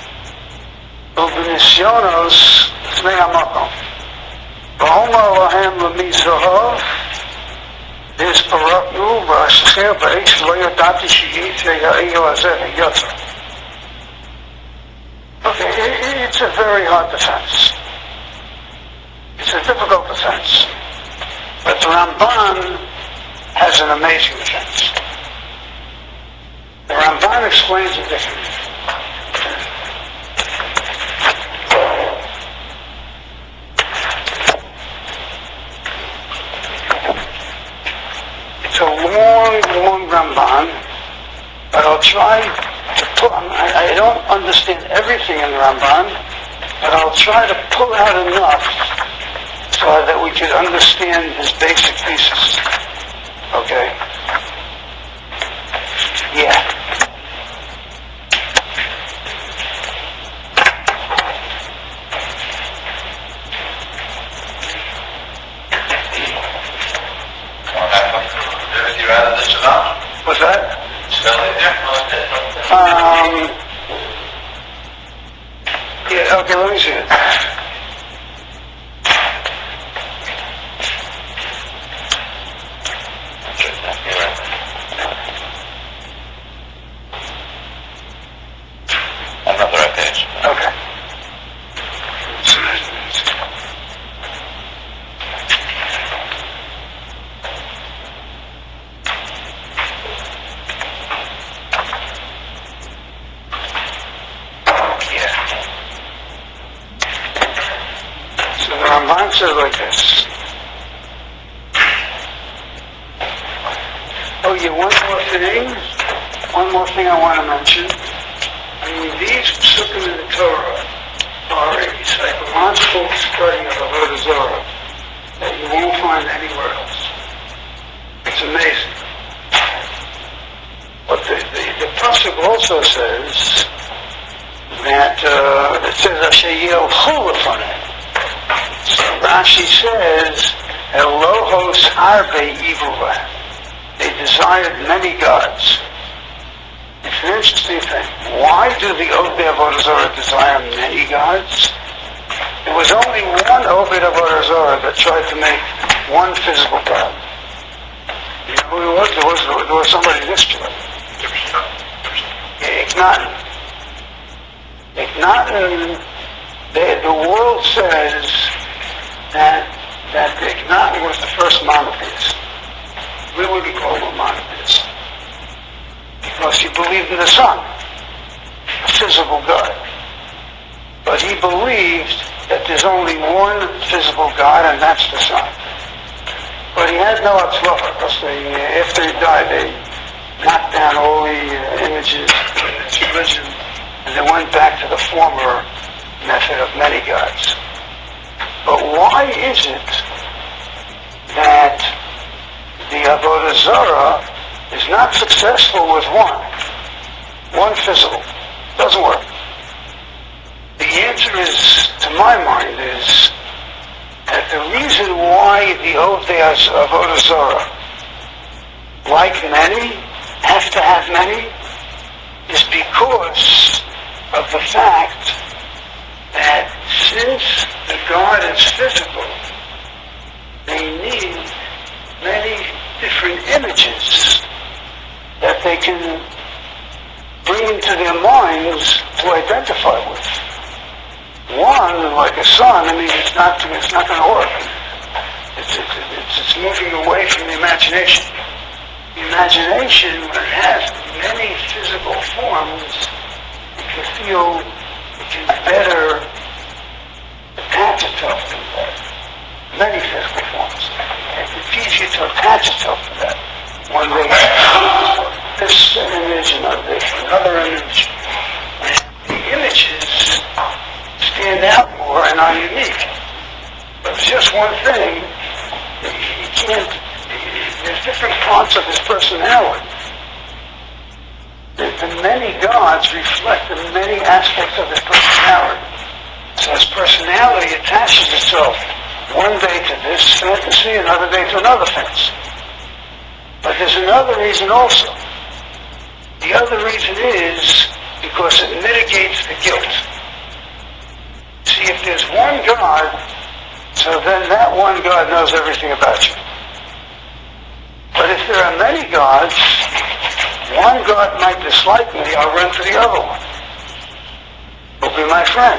U'B'Nisyonos Tzmei HaMakom. V'Homer Lohem L'Mizrahov, Is Paraknu, V'Asher B'Eish Lo Yodati She'Yitzeh Ha'Eyo Hazeh V'Yotza. Okay, it's a very hard defense. It's a difficult defense. But the Ramban has an amazing defense. The Ramban explains it differently. It's a long Ramban, but I'll try to put, I don't understand everything in the Ramban, but I'll try to pull out enough so that we can understand his basic thesis. Okay? Yeah. What's that? Yeah, okay, let me see it. I'm not the right page. Okay. Ramban says like this. Oh yeah, one more thing I want to mention. I mean, these psukim in the Torah are a psychological study of Avodah Zarah that you won't find anywhere else. It's amazing. But the pasuk also says that it says Asher Yelchu Lefaneh. So Rashi says, Elohos Harbe Ivua. They desired many gods. It's an interesting thing. Why do the Ovdei Avodah Zarah desire many gods? There was only one Ovdei Avodah Zarah that tried to make one physical god. You know who it was? There was somebody this to it. Eknaton. Eknaton, the world says that Eknaton was the first monotheist. We wouldn't call him a monotheist. Because he believed in the sun, a physical God. But he believed that there's only one physical God, and that's the sun. But he had no atzlacha, because after he died, they knocked down all the images in his religion, and they went back to the former method of many gods. But why is it that the Avodah Zarah is not successful with one physical? Doesn't work. The answer is, to my mind, is that the reason why the Ovdei Avodah Zarah, like many, have to have many, is because of the fact that since the God is physical, they need many different images that they can bring into their minds to identify with. One, like a sun, I mean, it's not going to work. It's moving away from the imagination. The imagination, when it has many physical forms, it can feel, it can better attach itself to that. Many physical forms. It's easier to attach itself to that. When they this image and another image, the images stand out more and are unique. But it's just one thing. He can't. There's different parts of his personality. The many gods reflect the many aspects of his personality. So his personality attaches itself one day to this, see, another day to another fence. But there's another reason also. The other reason is because it mitigates the guilt. See, if there's one God, so then that one God knows everything about you. But if there are many gods, one God might dislike me, I'll run to the other one. He'll be my friend.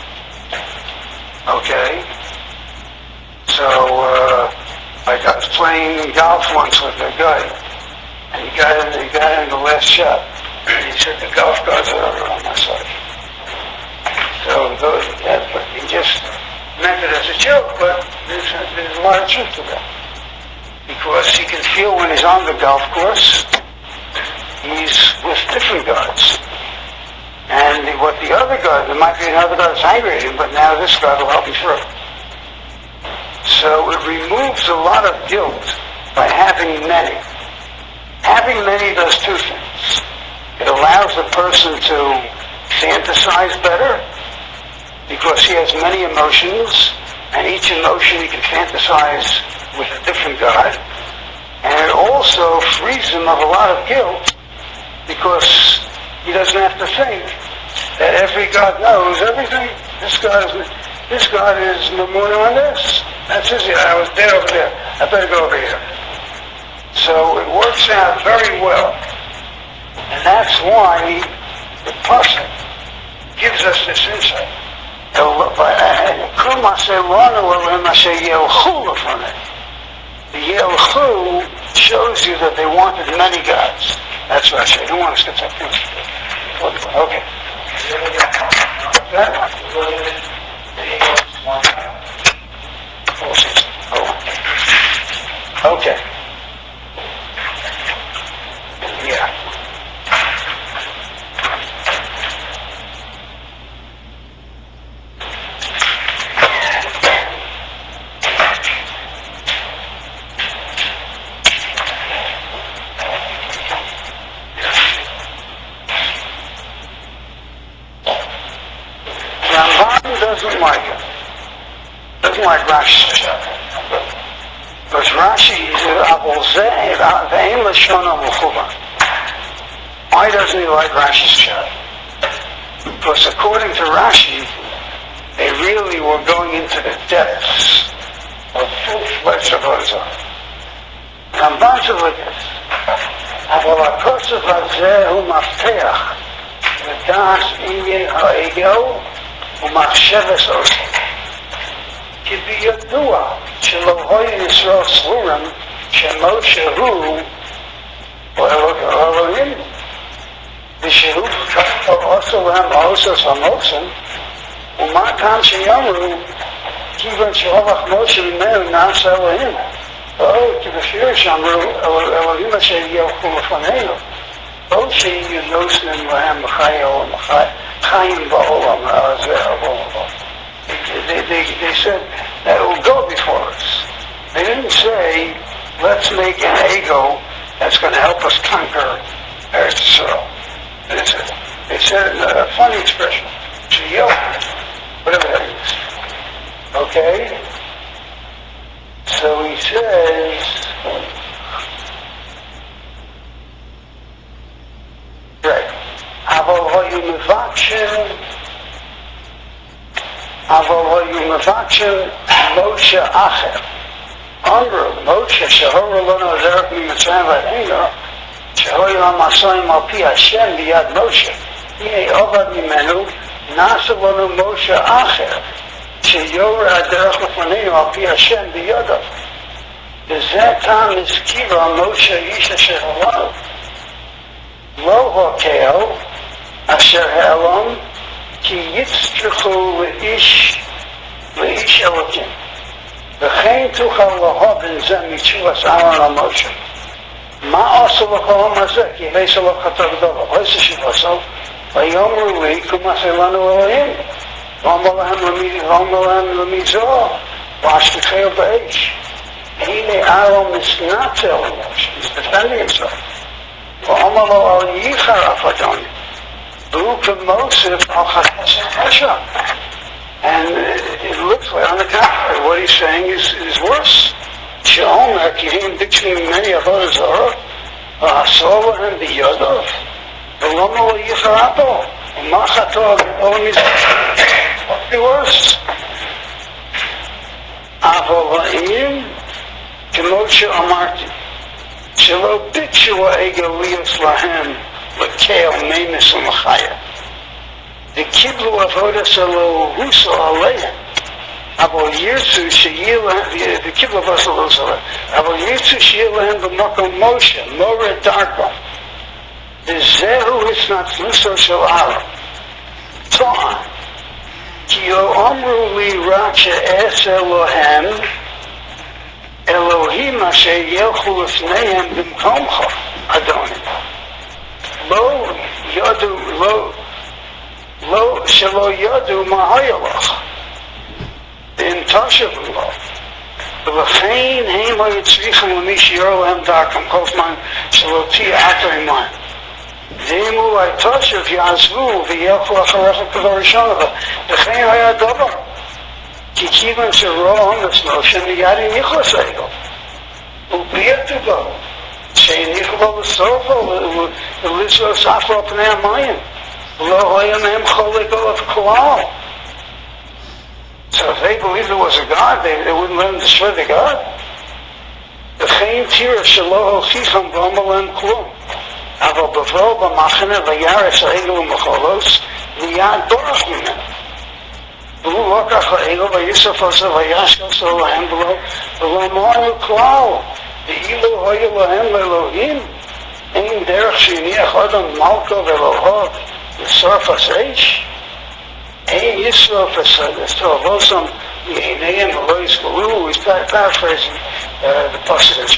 Okay? So, I was playing golf once with a guy, and he got in the last shot. He said, the golf gods are on my side. So, he just meant it as a joke, but there's a lot of truth to that. Because he can feel when he's on the golf course, he's with different gods. And what the other God, there might be another God that's angry at him, but now this God will help him through. So it removes a lot of guilt by having many. Having many does two things. It allows the person to fantasize better, because he has many emotions, and each emotion he can fantasize with a different God. And it also frees him of a lot of guilt, because he doesn't have to think that every God knows everything. This God is Mamuna on this. That's his. I was dead over there. I better go over here. So it works out very well. And that's why the Pasuk gives us this insight. The Yelchu shows you that they wanted many gods. That's what I say. I don't want to skip that thing. Okay. Okay. Yeah. Ramban doesn't like it. Doesn't like Rashi's Pshat. Because Rashi is why doesn't he like Rashi's Pshat? Because according to Rashi, they really were going into the depths of full-fledged Avodah Zarah. Ramban says like this: אבל הכוסף הזה הוא מפתח לדעת עניין האגו ומחשבת עושה. כי בידוע שלא היו ישראל סבורים שמשה הוא אלוהים, ושהוא עושה להם עושה המוקסם, ומה כאן שיאמרו כיוון שהולך משה ממנו נעשה אלוהים. כי בפיר שאמרו אלוהים אשר ילכו לפנינו, או שיהיו נוסנים להם חיים בעולם הזה. They said that it will go before us. They didn't say, let's make an ego that's going to help us conquer Eretz Yisrael. They said a funny expression, whatever that is. Okay? So he says, right, אבל היו מבקשים משה אחר. אמרו, משה שהורו לנו הדרך ממצרים ועד הנה, שהורו המסעים על פי השם ביד משה. הנה עובד ממנו, נעשה לנו משה אחר, שיורה הדרך לפנינו על פי השם בידו. וזה כאן הזכירו משה איש אשר עליו. לא הקהל אשר העלם, כי יצטרכו לאיש אלוקים. וכן תוכל להבין זה מתשובת אהרון על משה. מה עושה לחלום הזה? כי הבאס לו חטא גדולה. עושה שבעשה, ויאמרו לי, כמו עשה לנו אלוהים. ואומר להם למי זו, והשליחהו באש. הנה אהרון מתנצל על משה. He's defending himself. ואומר לו, אל ייחר אף אדוני. והוא כמוסף על חטא רשע. And it looks like, on the contrary, what he's saying is worse. Moshe Omer, ki him bikshim many avodah zarah, v'asor lahem biyodov, v'lomo lo yicharato, u'machato v'lo mizrach. What be worse? Avolayim, k'moshe amarti, shelo bikshua egalios lahem, l'keil memes u'machaya. The kiblu avodah salo husa aleim. Abo yirtzu sheyilah, the kiblu avodah salo husa aleim. Abo yirtzu sheyilah b'makom Moshe, more darko. The zehu hisnatzluso shel Aaron. Ta'an. Ki lo amru li rak she'es Elohem, Elohim asher yelchu lefneihem b'mkomcha, Adonai. Lo yadu, lo shelo yadu mahayalach in tashavu lo v'chein heim lo yitzrichim l'mish yor lehem darkam kofman shelo ti atayman v'himu lai tashav yazvu v'yelchu acharecha k'var rishonava v'chein haya davar ki kivan shero hondas Moshe miyadi nichlas egel u'biyatu bo shein nichlo v'sofo v'lizos afro pnei amayim. So if they believed there was a God, they wouldn't let him destroy the God. The chaim tira shelo chicham v'omalem klum. Aval b'vro b'machane v'yaris ha'egel u'mecholos v'yad borach mimenu. V'hu lokach ha'egel v'yisaf ose v'yashkos olahem v'lo mo'anu klal. V'ilu hoyu lohem l'Elohim. Ein derech shiniach adam malko v'elohov. The surface H, A is surface, so Vosam, Yeneim, Elois, Gulu, is paraphrasing the Pasuk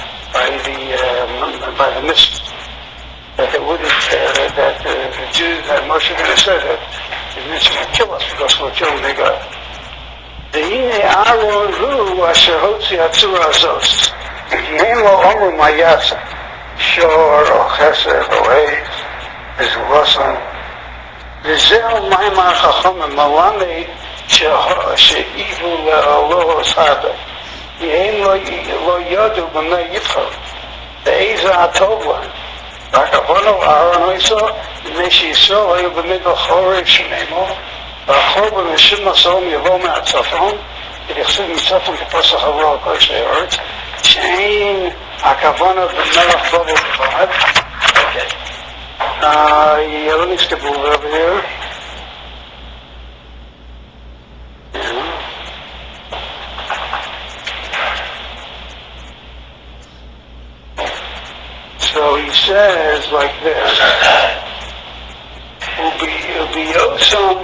by the mist, that they wouldn't, that the Jews, that Moshe going to say that the mist would kill us because we're killing the God. The Yine Aaron Hu, Asher Hotzi Atzura Azos, Yehem Lo Omru Mayasa, Shor, O Chesed, O Eid, is Vosam, וזהו מאמר חכם מלמד שאיבו לא סעדה יהם לא ידעו במה יבחר ואיזה הטוב להם רק אבונו אהרון עשו מפני שישראל היו במדבר חורב שנאמר והחור במשום מסעום יבוא מהצפון ולכסות מצפון כפסח עברו על כל שתי ארץ שאין הכוונה במלך בובו לבד. Okay. Yeah, let me skip over here. So he says like this, it'll be Yosam,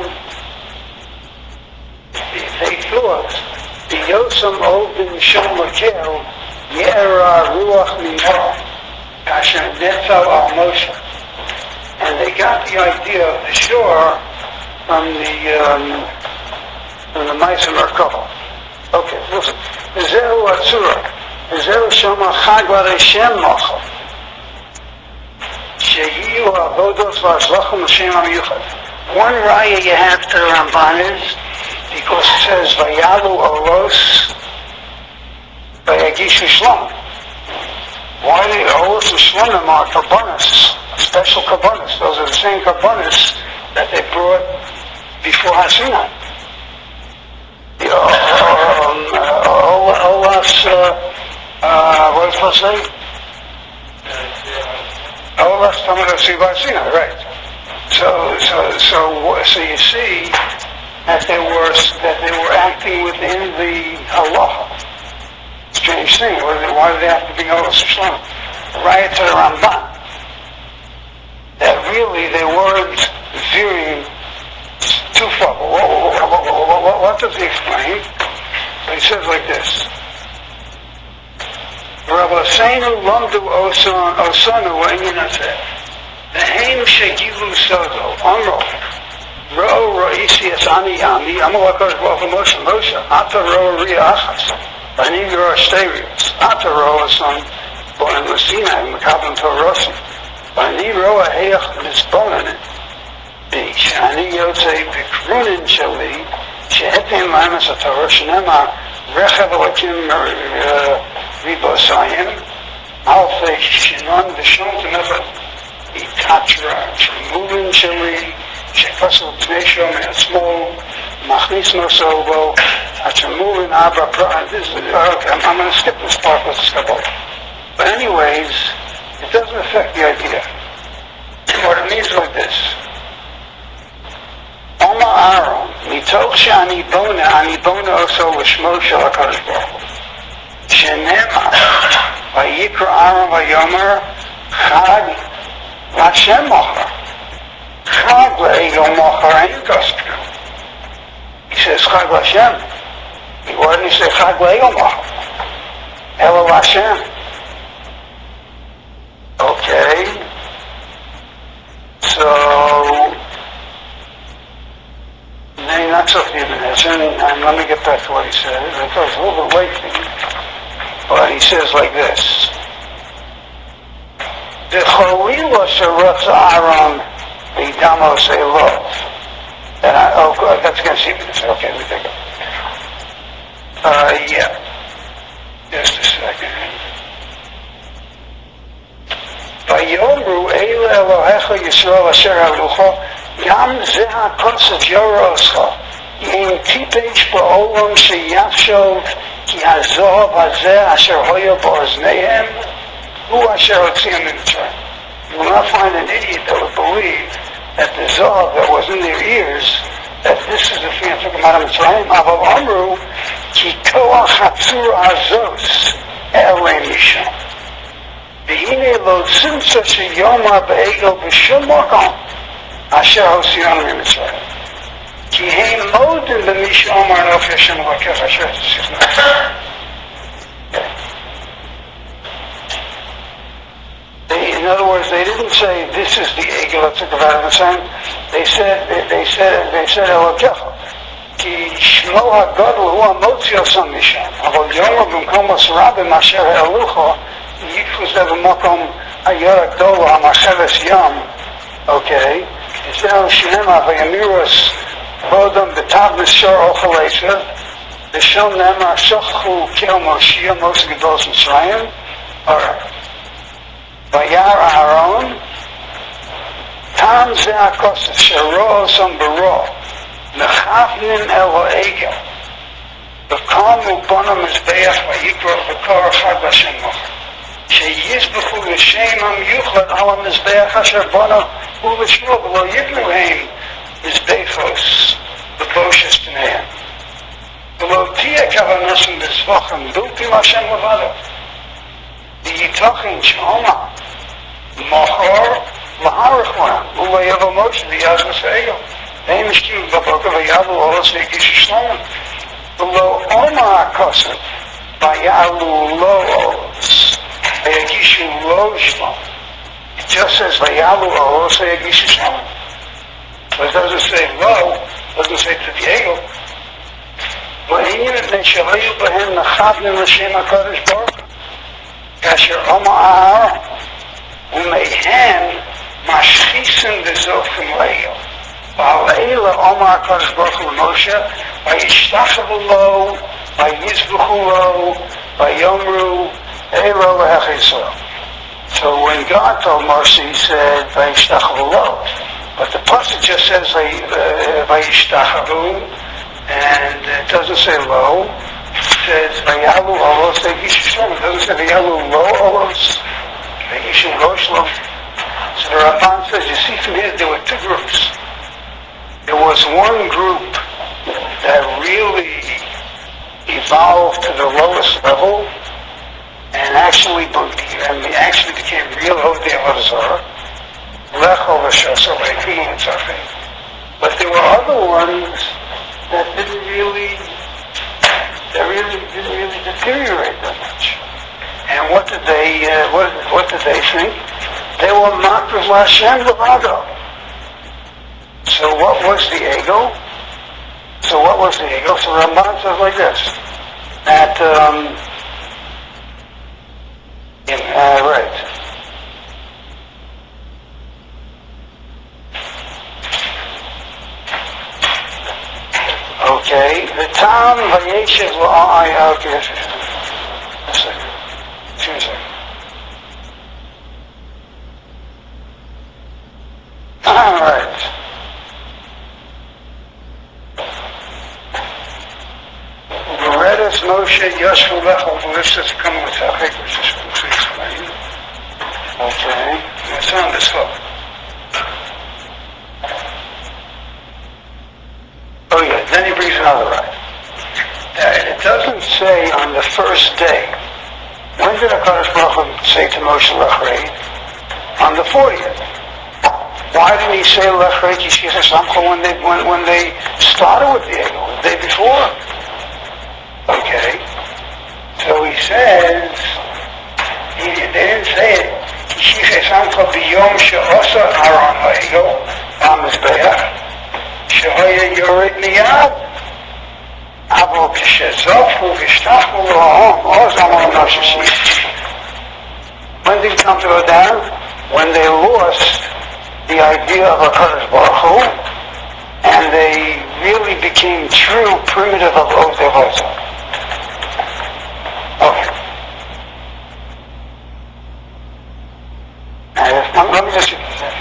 they thought, the Yosam Odin Shom Makel, Yera Ruach Mimor, Kasher Netzal Al Moshe. And they got the idea of the shore from the Ma'aser Merkava. Okay, listen. Zehu Atzura. Zehu Shoma Chag L'Reshem Mocha. Shehiyu Avodos V'Azlachim L'Shem HaMiyuchad. One raya you have to the Ramban is because it says Vayalu Oros Vayagishu Shlom. Why the Oros and Shlomim are Karbonis? Special karbonis. Those are the same karbonis that they brought before Hasinai. Olas, what is it say? Olas Tamid Siva Hasinai, right? So you see that they were acting within the halacha. Strange thing. Why do they have to be Olas Shlom? Right to the Ramban. That really they weren't veering too far. What does he explain? He says like this. Rabbeinu Lamdu Osanu Wa'inaseh. V'heim shegivu sozo. Amro. Ro Ra'isi Asani Ami. Amalakar Baruch Moshe. Ata Ro Riachas. V'ani Ro Asterius. Ata Ro Asan. Bonan Lasinai. Mekabim Torosim. ואני רואה איך מסבולן שאני יוצא בקרונן שלי שהתן להם את התורה שנאמר רכב אלוקים Ribosayim, Alfei Shinon Vishon Nefer, Ikatra, Tremulin Chili, Shekasel Pneshom and Small, Machnis Nosovo, Tremulin Abra Pra. This is, okay, I'm going to skip this part, let's skip over. But anyways, it doesn't affect the idea. What it means like this. Oma Aaron, Mitoch Shani Bona Oso Lishmo Shel HaKadosh Baruch Hu. Shenema, Vayikra Aaron Vayomer, Chag Lashem Mocher. Chag Le'egel Mocher Ain't Gospel. He says Chag Lashem. Why didn't he say Chag Le'egel Mocher? Elo Lashem. Okay. So, then that's up to you, and let me get back to what he said. It goes a little bit lengthy, but he says like this. The Cholila Sharutz Aaron Vidamos Elov. And oh, God, that's against Hebrews. Okay, we think of it. Yeah. Just a second. Vayomru Eile Elohecha Yisrael Asher Alucha Yam Zeh HaKosef Yoroscha Yim Tipesh Ba'olam Sheyachshov Ki HaZohav Hazeh Asher Hoya Ba'ozneihem Hu Asher Hotziam Mitzrayim. You will not find an idiot that would believe that the Zohav that was in their ears, that this is the thing that took them out of Mitzrayim. Aval Amru Ki Koach Hatzur Azos Elei Misham. והנה לא צמצא שיומר בעגל בשום מקום אשר הוציאנו ממצרים. כי הם מודים במי שאומר נופי השם אלוקיך אשר תוציאנו. In other words, they didn't say this is the egel that took the out of Mitzrayim. They said Elokecha. כי שמו הגדול הוא המוציא אותם משם. אבל יומר במקומות רבים אשר העלוכו Yichus Ever Mokom Ayora Gdola Amacheves Yom. Okay. Yisrael Shinema Vayamirus Vodam Betavnis Shor Ochalesa. Vishon Nema Shochu Kel Moshiach Mos Gedolos Mitzrayim. Alright. Vayar Aaron Tam Zeh HaKosef Shero Osam Bero Mechavnin Elo Egel V'kam Ubonam Mizbeach Vayikro V'kor Chag Lashem Mocher שיזבחו לשם המיוחד על המזבח אשר בנו ולשמו ולא יבנו הם מזבחוס בבושס פניהם ולא תהיה כוונתם לזבוחם בלתי להשם לבדו ויתוכן שאומה מוכר להערך להם ולא יבוא משה ויעז מסעגל והם השקיעו בבוקר ויעלו אורס והגישו שלום ולא אומה הכוסף ויעלו לא אורס Vayagishu lo shmam. It just says Vayalu lo, so Vayagishu shmam. But it doesn't say lo, it doesn't say to the egel. V'hinyin et neshalayu b'hem nachavnim l'shem HaKadosh Baruch Hu. Kasher Oma Aaron, u'meihen mashchisen v'zofim le'el. V'aleila Oma HaKadosh Baruch Hu l'Moshe, v'yishtachavu lo, v'yizbuchu lo, v'yomru, so when God told Moshe, he said, Vayishtachavu lo. But the pasuk just says, Vayishtachavu, and it doesn't say lo. It says, Vayalu olos, Vayagishu shlom. It doesn't say Vayalu lo olos, Vayagishu lo shlom. So the Ramban says, you see from here, there were two groups. There was one group that really evolved to the lowest level, and actually became real Hodei Avodah but there were other ones that didn't really deteriorate that much. And what did they think? They were Makriv Lashem Levado. So what was the ego? So Ramban says like this, that right. Okay, the town Vayeshev okay. A second. says Moshe Yashvu Lechol Balishtas Kamal Tzachek, which is to explain. Okay, it's on this hook. Oh yeah, then he brings another right. It doesn't say on the first day. When did HaKadosh Baruch Hu say to Moshe Lechrei? On the 40th. Why didn't he say Lechrei Yishich Samcha when they started with the Egel, the day before? Okay. So he says, they didn't say it. Yishich Samcha b'yom she'osa Aaron ha'Egel ha'mizbeach shehoya yored miyad. אבל כשזופו ושטחו להום, עוז אמר Moshe. When did it come to go down? When they lost the idea of HaKadosh Baruch Hu, and they really became true primitive of Odeh. Okay. Now, let me just read this.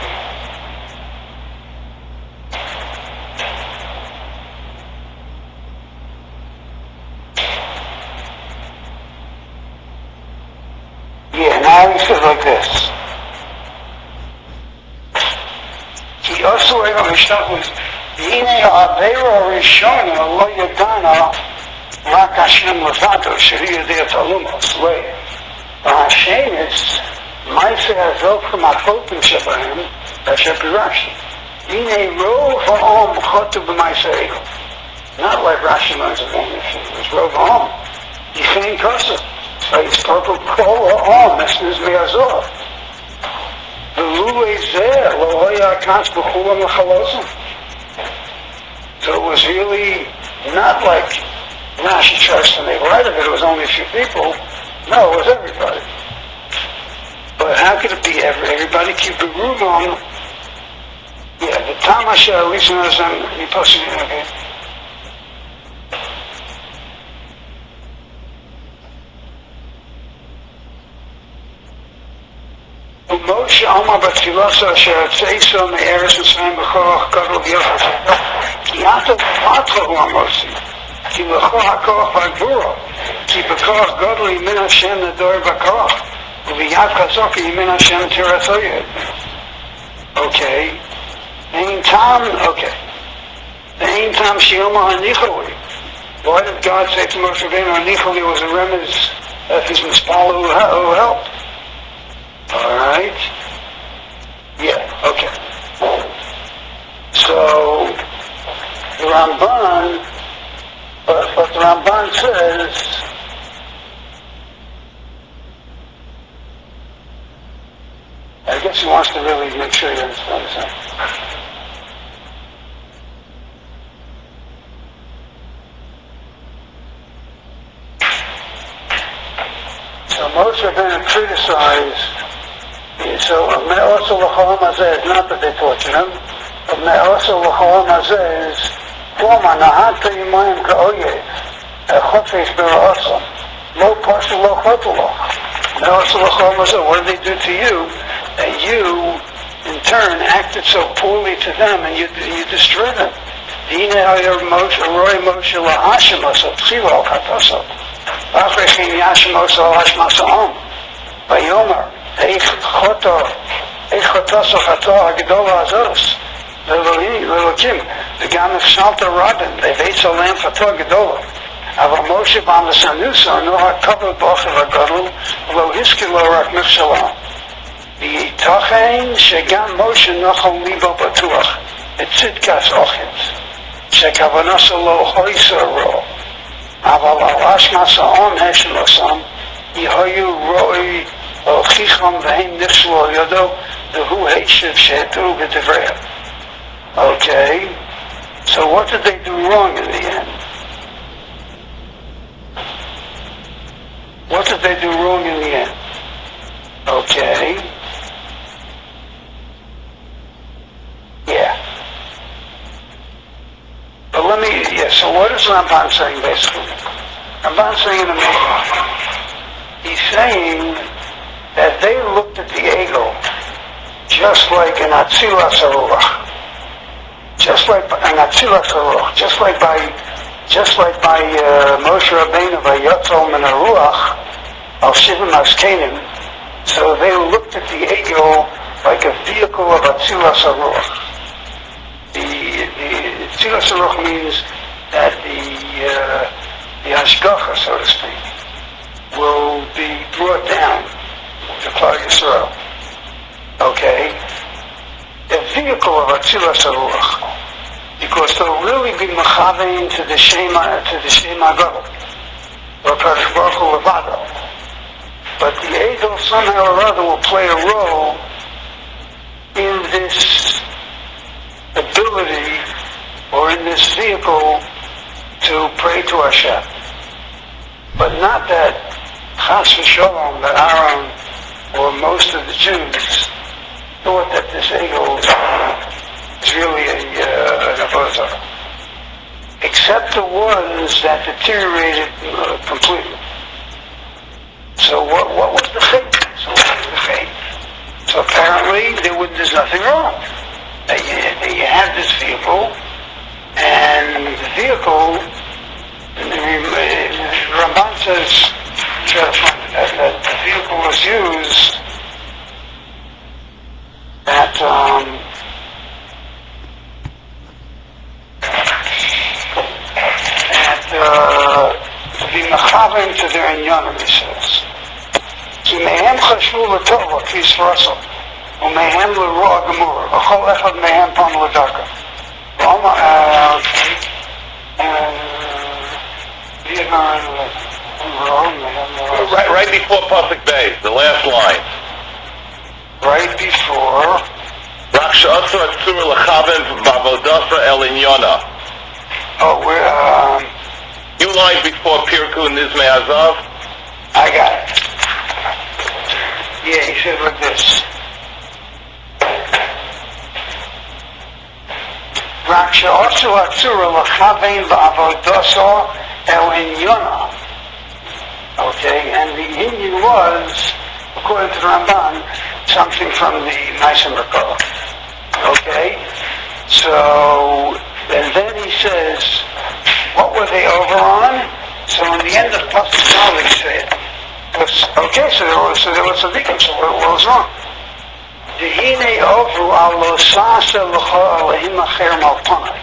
Now he says like this. Ki osu ego mishtachus yine ha'avera rishona lo yadana rak Hashem levato shehu yedei talumos leih. Hashem is ma'aseh hazok ha'machotim shebahem asher pirashi. Yine rov ha'om b'chotu b'ma'aseh ego. Not like Rashi learns of one issue. It was rov ha'om. Yifein kosev. It's purple cola Mrs. Meazor. The Lule Zeh, Lohoya Kans B'chulam L'chalosim. So it was really not like Rashi tries to make light of it. It was only a few people. No, it was everybody. But how could it be everybody? Keep the room on. Yeah, the Tamasha, listeners, and the person, okay. Moshe Amar Batfilosa Asher Tzeiso Me'eres Mitzrayim B'Korach Gadol Yachas Ki Ata Patro Hu Amosi Ki L'Cho HaKorach V'Gvura Ki B'Korach Gadol Yimin Hashem Nedor B'Korach U'V'Yad Chazok Yimin Hashem Tiras Oyed. Okay. Ein Tam, okay. Ein Tam Shioma Hanicholi. Why did God say to Moshe Rabbeinu Hanicholi was a remez of his Mispal who helped? All right. Yeah. Okay. So the Ramban, but the Ramban says I guess he wants to really make sure you understand this. So Moshe Rabbeinu criticized. So Me'osa L'Cholam Hazeh is not that they tortured him, but Me'osa L'Cholam Hazeh is Kloma Nahata Yimayim Ka'oyev Chofes B'Ra'osam Lo Pasha Lo Chotulo. Me'osa L'Cholam Hazeh, what did they do to you that you in turn acted so poorly to them and you destroyed them? Hine Ha'yer Moshe Roy Moshe La'ashim Osa Tchila Al Chatoso Achrechin Yashim Osa La'ashim Asa'om Vayomer איך חטאו חטאו הגדול הזוס לאלוקים וגם הפסלת רבים והבאץ עליהם חטאו הגדול אבל משה במסנוסו נו הכבוד באוכל הגדול ולא הזכיר לו רק נכשלה וייתכן שגם משה נוכל ליבו בטוח בצדקת אוכת שכוונה שלו הויסרו אבל על אשמת העם השלוסם יהיו רואי או חיכם והם נכשלו על ידו והוא הישב שהתרו בדבריהם. Okay, so what did they do wrong in the end? What did they do wrong in the end? Okay. Yeah. But so what is Ramban saying basically? Ramban saying in the middle, he's saying that they looked at the Egel just like an Atzilas HaRuach. Just like by just like by Moshe Rabbeinu by Yotzol Min HaRuach al Shivim Askenim, so they looked at the ego like a vehicle of Atzilas HaRuach. The Atzilas HaRuach means that the Hashgacha, so to speak, will be brought down to Klal Yisrael. Okay? A vehicle of Atzilas HaRuach. Because they'll really be mechavein to the Shema Gadol, or Kadosh Baruch Hu Levado. But the ego somehow or other will play a role in this ability, or in this vehicle, to pray to Hashem. But not that Chas v'Shalom, that Aaron, or most of the Jews, thought that this ego is really an avodah zarah, except the ones that deteriorated completely. So what was the fate? So apparently there's nothing wrong. You have this vehicle, and the vehicle, Ramban says, that the vehicle was used at to be mechavein to their inyanim, he says. כי מהם חשבו לטוב, כפי ספרסו, ומהם לרוע גמור, וכל אחד מהם פן לדרכה. Right before Pasuk Beis, the last line. Right before. Rak she'atzu atzur lechaven b'avodasa el inyona. Oh, we're, You lied before Pirku Nizmei Azav? I got it. Yeah, he said like this. Rak she'atzu atzur lechaven b'avodasa el inyona. Okay, and the Indian was, according to the Ramban, something from the Meisim Rakah. Okay? So, and then he says, what were they over on? So in the end of Pasuk Zal, he said, okay, so there was a victim, so what was wrong? Dehine ovru al sasa l'cha alehim acher malpanai.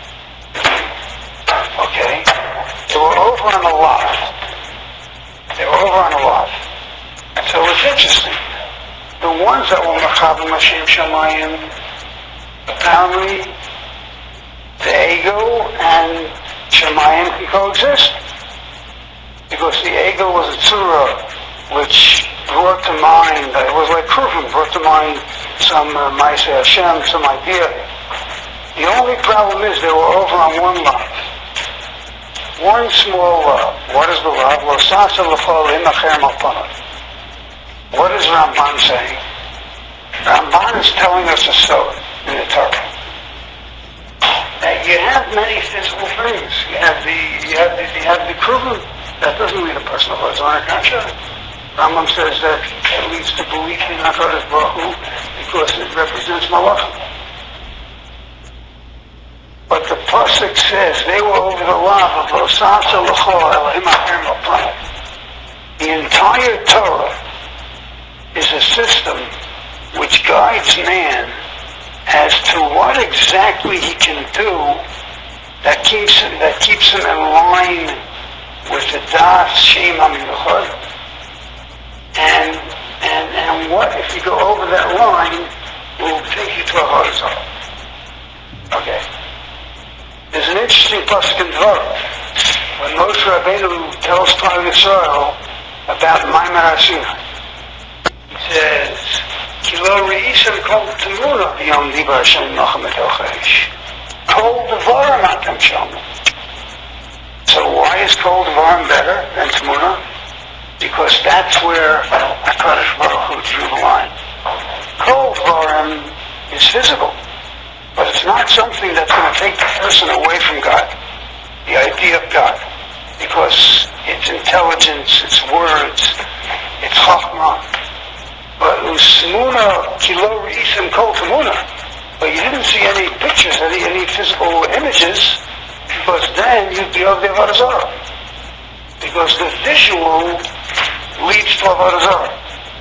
Okay? They were over on a lot. They were over on a lot. So it's interesting. The ones that were Machavim Hashem Shamayim, apparently the ego and Shamayim can coexist. Because the ego was a tzura which brought to mind, it was like Kruvim, brought to mind some Ma'aseh Hashem, some idea. The only problem is they were over on one love. One small love. What is the love? Lo sasa l'chol im acher malpanah. What is Ramban saying? Ramban is telling us a story in the Torah. That you have many physical things. You have the Kruvim. That doesn't lead a person to Hosanna Kasha. Rambam says that it leads to belief in HaKadosh Baruch Hu because it represents Malachim. But the Pasuk says they were over the love of Losasa L'chol Elohim Acher Malpanah. The entire Torah is a system which guides man as to what exactly he can do that keeps him in line with the Das Shem HaMiluchot. And what if you go over that line will take you to a horizon. Okay. There's an interesting pasuk in Dvarim when Moshe Rabbeinu tells Klal Yisrael about Maimar HaSinai. He says, "Ki lo re'isem kol temuna b'yom dibar Hashem nochem et el-chaish. Kol devarim atem shomu." So why is kol devarim better than temuna? Because that's where HaKadosh Baruch Hu drew the line. Kol devarim is physical. But it's not something that's going to take the person away from God, the idea of God, because it's intelligence, it's words, it's chachma. But usmuna kilo re'isim kol tamuna. But you didn't see any pictures, any physical images. because then you'd be over the Avodah Zarah. Because the visual leads to Avodah Zarah.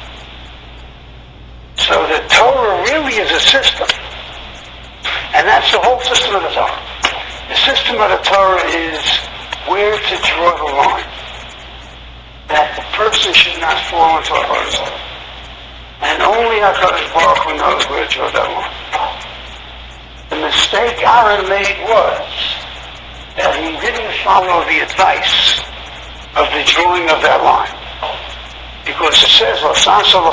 So the Torah really is a system. And that's the whole system of the Torah. The system of the Torah is where to draw the line. That the person should not fall into Avodah Zarah. And only HaKadosh Baruch Hu knows where to draw that line. The mistake Aaron made was that he didn't follow the advice of the drawing of that line. Because it says, so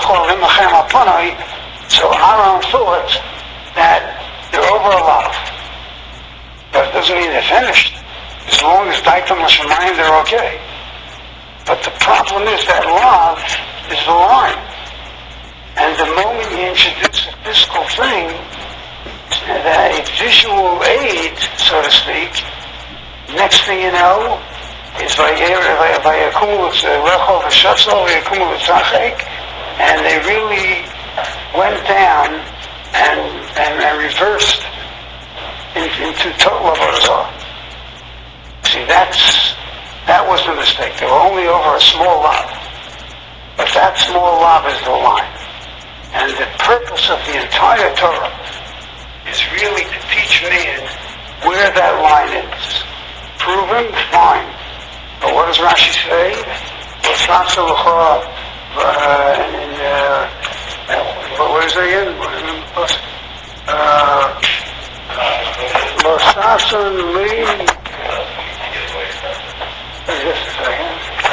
Aaron thought that they're over a lot. But it doesn't mean they're finished. As long as Daitam Hashemayim, they're okay. But the problem is that love is the line. And the moment you introduce a physical thing, a visual aid, so to speak, next thing you know, is and they really went down and reversed into total Avodah Zarah. See, that was the mistake. They were only over a small lob. But that small lob is the line. And the purpose of the entire Torah is really to teach man where that line is. Proven? Fine. But what does Rashi say? What is it again? Losasun li. Just a second.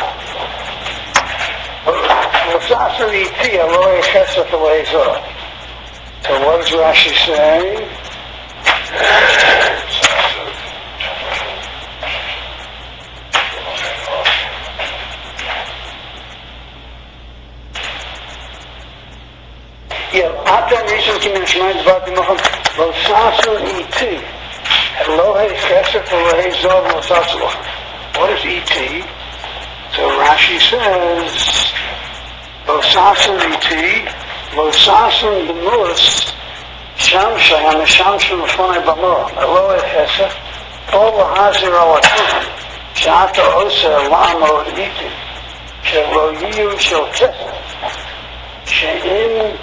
Losasun iti aloi chesed alezor. So what does Rashi say? Atem Rishon Kimin Shemaim Zvat B'Mochem Losasun iti Elohei Chesed Elohei Zov Losasun Lochem. What is iti? So Rashi says Losasun iti Losasun B'Mus Sham Shayam Sham Shum Fonei B'Mor Elohei Chesed Tol Hazir Alakim Shata Oser Lamo Iti Shelo Yiyu Shel Chesed She'im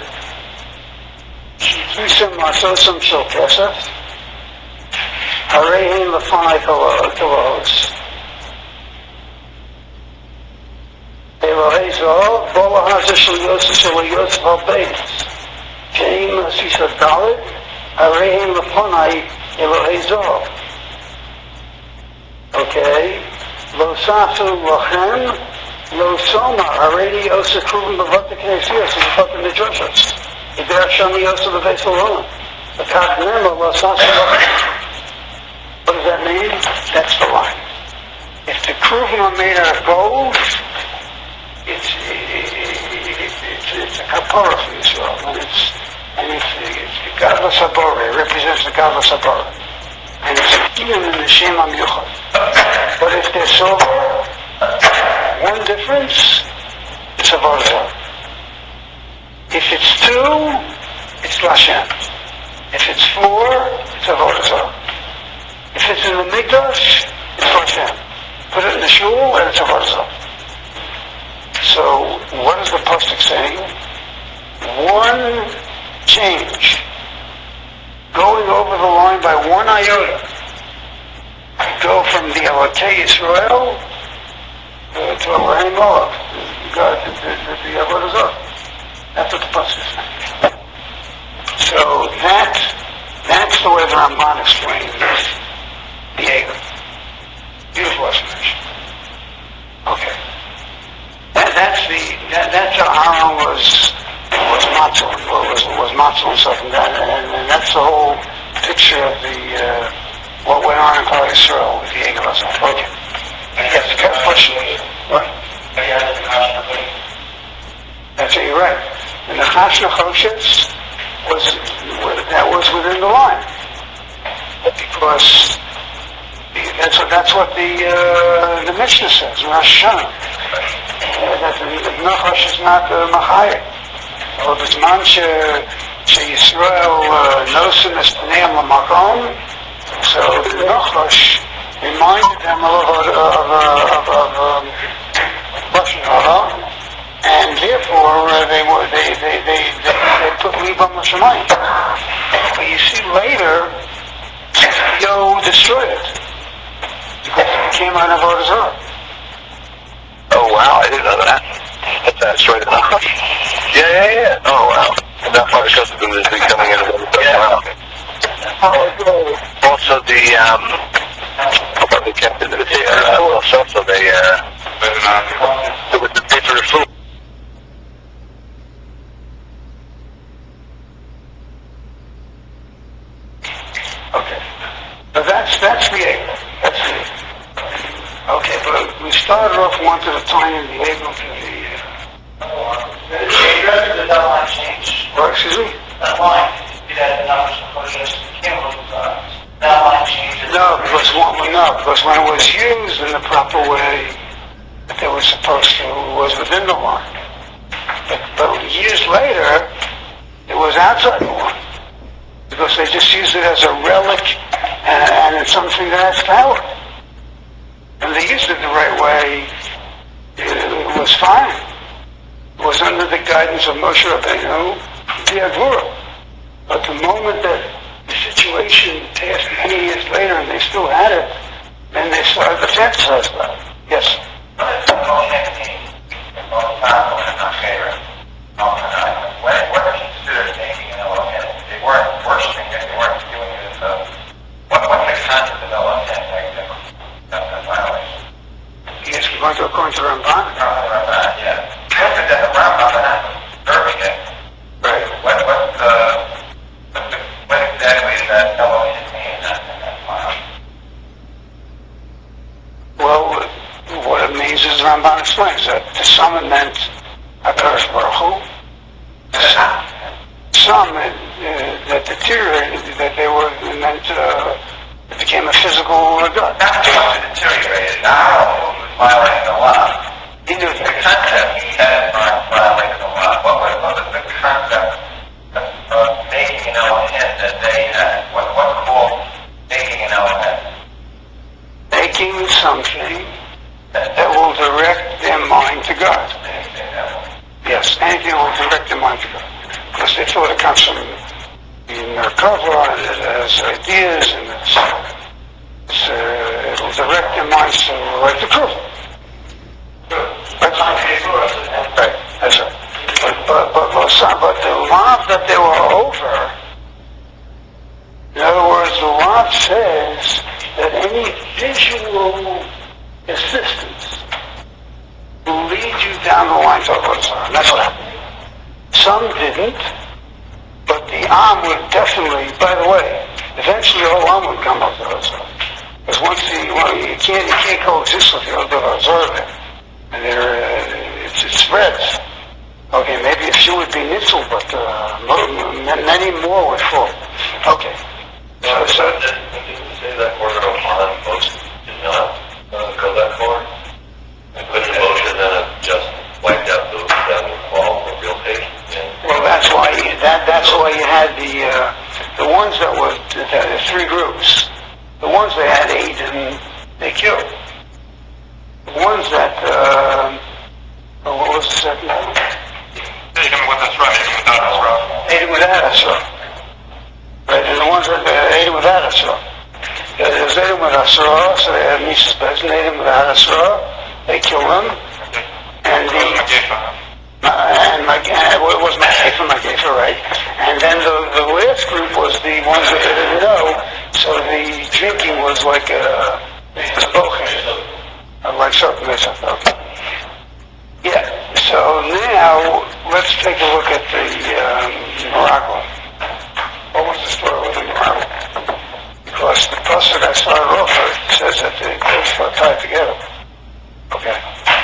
Kisem Masosam Shel Kesef Harehin Lefanai Kalos Elohei Zov Bola Hazeh Shel Yosef Shel Yosef HaBeis Sheim Sisa Dalit Harehin Lefanai Elohei Zov. Okay, Lo Sasu Lochem Lo Soma Haredi Yosef Kruvim B'Vatik Neisios in the fucking Midrashos. What does that mean? That's the line. If the kruvim are made out of gold, it's a kapara for Israel, and it's the Gadlus Habora. It represents the Gadlus Habora, and it's a kiyum in the Shem HaMiyuchad. But if they're silver, one difference, it's Avodah Zarah. If it's 2, it's Lashem. If it's 4, it's Avodah Zarah. If it's in the Mikdash, it's Lashem. Put it in the shul, and it's Avodah Zarah. So, what is the pasuk saying? One change, going over the line by 1 iota, go from the Elokei Yisrael to Elohei Moab, God, the Avodah Zarah. That's what the pasuk is saying. So that's the way the Ramban explains the Eiger. Beautiful explanation. Okay. That's how Aaron was matzah himself, and that's the whole picture of the what went on in Klal Yisrael with the Eiger. Okay. Yes, the question was what? That's it, you're right. And the Chashna Choshes was within the line. Because that's what the Mishnah says, Rosh Hashanah. That the Nachash is not Machayim. Or B'zman sheYisrael nosim es pneim l'makom, so the Nachash reminded them of Lashon Hara, and therefore they put Libam L'Shamayim. But you see later, Yo destroyed it because it became an Avodah Zarah. Oh, wow, I didn't know that. That's right enough. Yeah. Oh, wow. And that's why because of this becoming an Avodah Zarah. Also, the captain of the also they with the paper food. Okay. But that's the eight. That's the eight. Okay, but we started off one at a time in the Abel to The deadline changed. excuse me? That line, you had the numbers for this cumulative deadline changes. No, because when it was used in the proper way that they were supposed to, it was within the line. But years later, it was outside the line. Because they just used it as a relic and it's something that has power. And they used it the right way, it was fine. It was under the guidance of Moshe Rabbeinu, the Agura. But the moment that the situation passed many years later and they still had it, then they started to fantasize about it. Yes? What are you considered making an Elohim? They weren't worshiping it, they weren't doing it as what's the concept of Elohim? That's a violation. Yes, we're going to according to Ramban. Yeah. Look at the Rambam and I'm observing it. Right. What exactly is that Elohim mean? Well, what it means is Ramban explains that to some it meant HaKadosh Baruch Hu. Some that deteriorated, that they were meant it became a physical God. Not too much deteriorated. Now it was violating the law. He knew The concept he had violating the law. What was the concept of making an Elohim that they had? What's called making an Elohim? making something that will direct their mind to God. Yes, anything that will direct their mind to God. Because they thought it comes from in their cover and it has ideas and it will direct their minds to like the truth. Right, that's right. But the law that they were over, in other words, the law says that any visual assistance will lead you down the line to Avodah Zarah. And that's what happened. Some didn't, but the Am would definitely, by the way, eventually the whole Am would come up to Avodah Zarah. Because once you can't coexist with the Avodah Zarah there. And it spreads. Okay, maybe a few would be nitzel, but many more would fall. Okay. So Did you say that word on most did not go that far? And put the motion then have just wiped out those that would fall for real patients? well, that's why you had the ones that were the three groups. The ones that had Eden, they killed. The ones that what was the second one? Taken with us right, without us right. Eden without us. Right, and the ones that Eden without us. There's Eden with Asura, so they had Mises Bezin, Eden without Asura, they killed them. And it was Magaifa, right? And then the last group was the ones that they didn't know, so the drinking was like a like something or something. Okay. Yeah, so now let's take a look at the Morocco. What was the story with the Morocco? Because the pasuk I started off with says that they are tied together. Okay.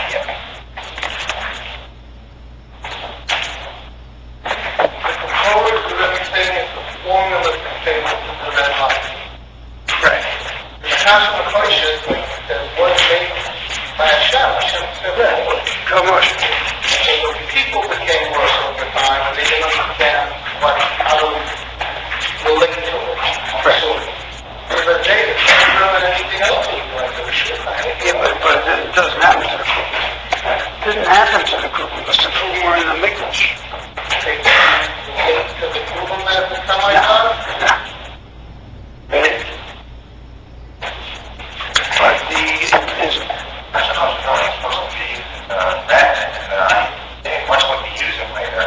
The forward is understanding the formula contained in the red line. Right. The concept of question is what made by Hashem said that. Come on. So the people became worse over time and they didn't understand how to relate to it. Right. So, there's a data, there's not anything else. didn't happen to the Krupim, because the Krupim were in the Mikdash. To the Krupim at the time? They didn't. But the, I suppose no, it's supposed to be that, and much what we use it later.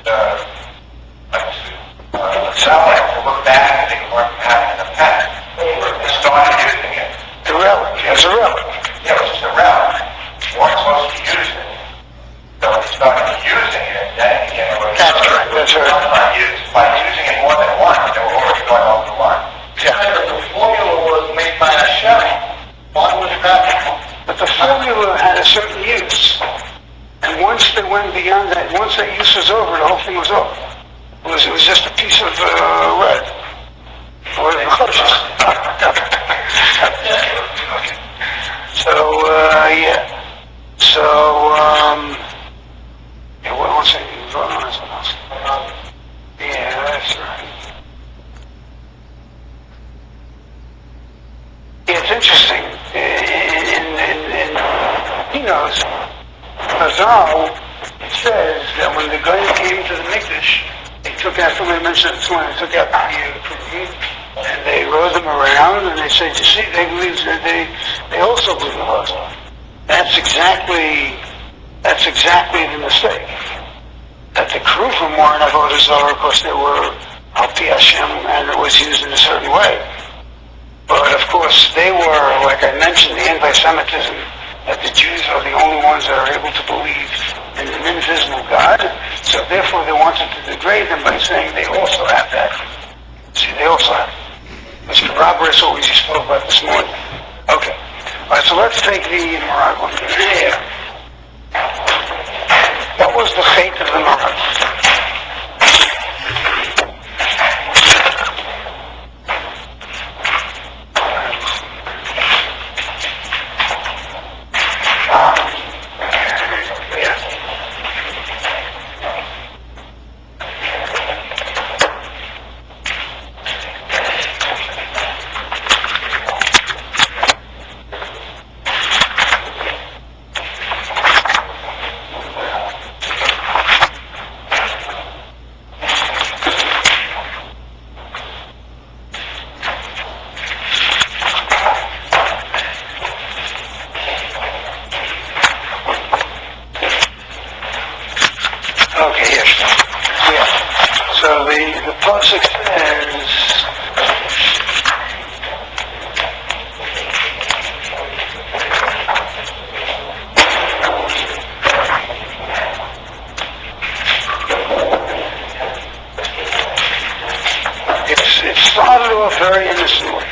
Some way to look back and think what happened in the past. They started using it. the relic, as a relic. Yeah, it was just a relic. You weren't supposed to use it. So when they started using it, then again, it was That's correct, that's right. by using it more than once, they were already going over the line. Yeah. The formula was made by Hashem. Why was that? But the formula had a certain use. And once they went beyond that, once that use was over, the whole thing was over. It was just a piece of red. Or the choshes. So, yeah. So, yeah, what was it? Yeah, that's right. Yeah, it's interesting. He knows. Chazal, it says that when the guy came to the Mikdash, they took out, somebody mentioned it this morning, they took out the Krupim, and they rode them around, and they said, you see, they believe that they also believe in Chazal. That's exactly the mistake. That the Krupim weren't Avodah Zarah because they were Al-Pi Hashem, and it was used in a certain way. But of course, they were, like I mentioned, the anti-Semitism, that the Jews are the only ones that are able to believe in an invisible God, so therefore they wanted to degrade them by saying they also have that. See, they also have it. Which corroborates what we just spoke about this morning. Okay. All right, so let's take the Meraglim. Yeah. What was the fate of the Meraglim? Okay, yes. Yeah. So the pasuk says, it started off very innocently.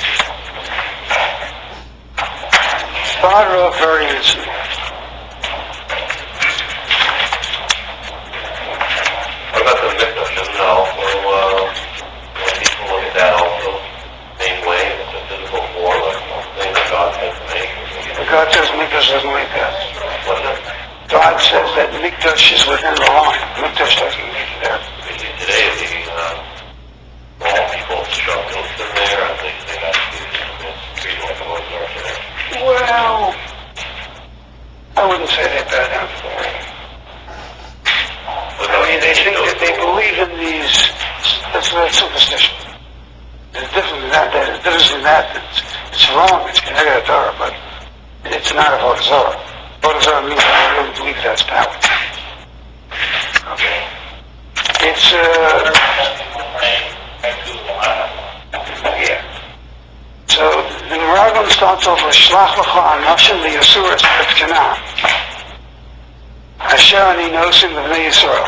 What about the Mikdash itself? Will people look at that also same way? It's a physical form, like something that God has made? God says Mikdash doesn't like that. What's it? God says that Mikdash is within the line. Mikdash doesn't need it there. Today, all people shove milk in there, I think they got to be treated like a Mozart today. Well, I wouldn't say that bad. I mean, they think that they believe in these, that's superstition. There's difference in that, it's wrong, it's Keneged Torah, but it's not Avodah Zarah. Avodah Zarah means that they really believe that's power. Okay. It's, yeah. So, the Meraglim starts off with Shlach L'cha Anashim L'Yasuras B'Tkana. Asher Ani Nosim B'Bnei Yisrael.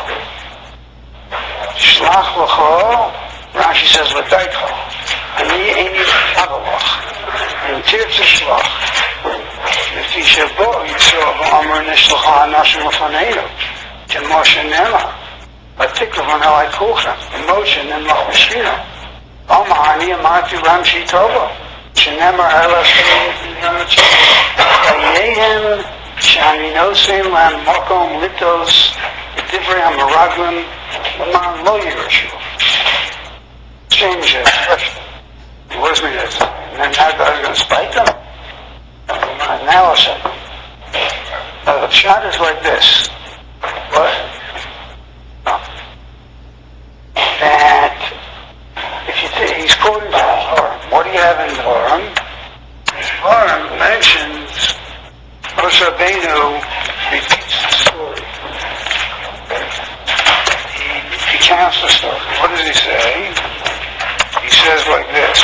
Shlach L'cha, Rashi says L'Daitcha. Ani Eini L'Chavalach. And Tirtza Shlach. L'Fi Shebo Yisrael V'Amr Nishlacha Anashim L'Faneinu. K'Moshe Nema. L'Tikva V'Nelai Kulchem. Moshe Nimlach B'Shvina. Ani Amati Ramshi Tova. Shenemar Elas Yehem Shani Nosim Lam Mokom Litos Divrei HaMeraglim L'man Lo Yerushu. Change expression. What does it mean? And then now God's going to spite them? Now I'll say. The shot is like this. What? That if you he's quoting from Dvarim. What do you have in Dvarim? Dvarim mentions Moshe Rabbeinu repeats the story. He counts the story. What does he say? He says like this.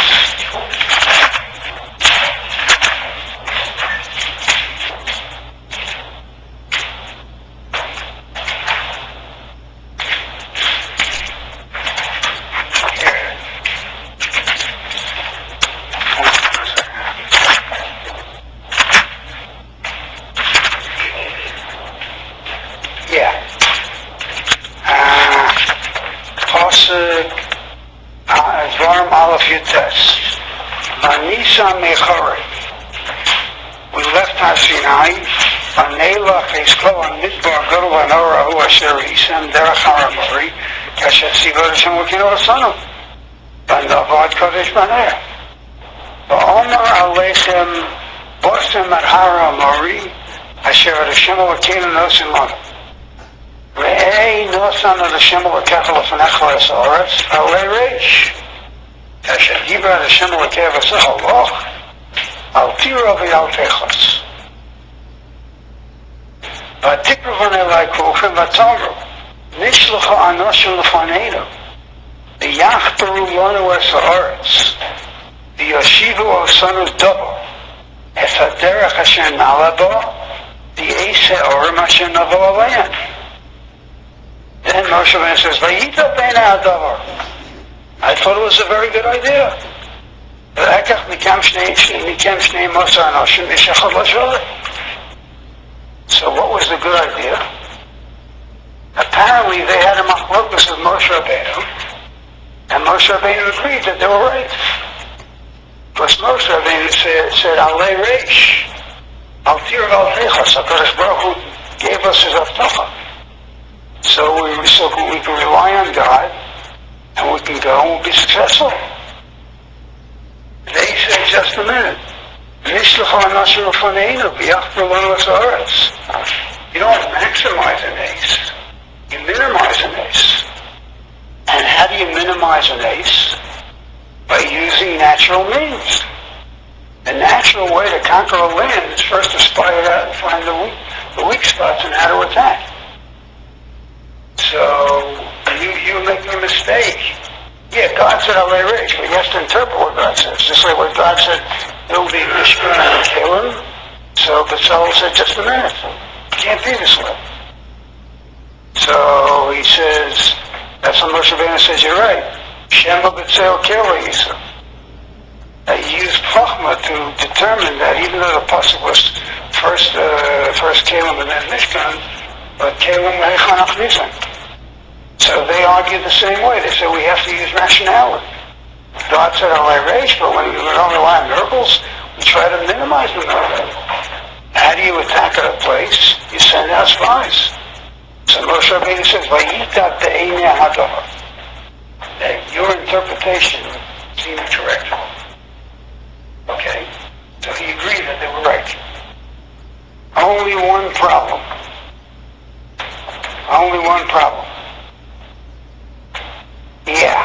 Dvarim Aleph Yutes. Vanisa Mechori. We left Har-Sinai. Vanelach Esklo Midbar Gadol V'Nora Hu Asher Yisem Derech Har-Amori. Kasher Tzivot Hashem L'Kinu L'Sanu. Vanavad Kodesh Baneh. V'Omer Aleichem Bosem at Har-Amori. Asher Hashem L'Kinu L'Sanu. Re'ei Nosan Ad Hashem L'Kach L'Fanech L'Esaretz. Alei Reish. Kasher Yibra Hashem L'Kach L'Sach Al Tiro V'Al Techos. V'Tikruvan Elai Kulchem V'Tomru. Nishlucha Anoshim L'Faneinu. V'Yachperu Lanu Es Ha'aretz. V'Yoshivu Osanu Dobo. Es HaDerech Hashem Nalabo. V'Eise Orim Hashem Navo Alein. Then Moshe Rabbeinu says, V'Yita B'nei HaDavar. I thought it was a very good idea. So what was the good idea? Apparently they had a machlokus with Moshe Rabbeinu, and Moshe Rabbeinu agreed that they were right. Because Moshe Rabbeinu said, Alei Reish, Al Tir Val Techos, HaKadosh Baruch Hu gave us his Avtacha. So we can rely on God, and we can go and we'll be successful. They said, just a minute. You don't maximize an ace. You minimize an ace. And how do you minimize an ace? By using natural means. The natural way to conquer a land is first to spy it out and find the weak spots and how to attack. So, you're making a mistake. Yeah, God said Alei Reish, but you have to interpret what God says. Just like when God said, there'll be Mishkan and kill him. So Bezalel said, just a minute. It can't be this way. So he says, that's what Moshe Rabbeinu says, you're right. Shema B'Tzel Kela Yisa. He used Chachma to determine that even though the pasuk was first Kalim and then Mishkan, but Kalim Hechan Achnisim. So they argued the same way. They said we have to use rationality. God said Alei Reish, but when we don't rely on miracles, we try to minimize the miracle. How do you attack a place? You send out spies. So Moshe Rabbeinu says, Vayita Be'einei HaDavar. That your interpretation seemed correct. Okay? So he agreed that they were right. Only one problem. Only one problem. Yeah.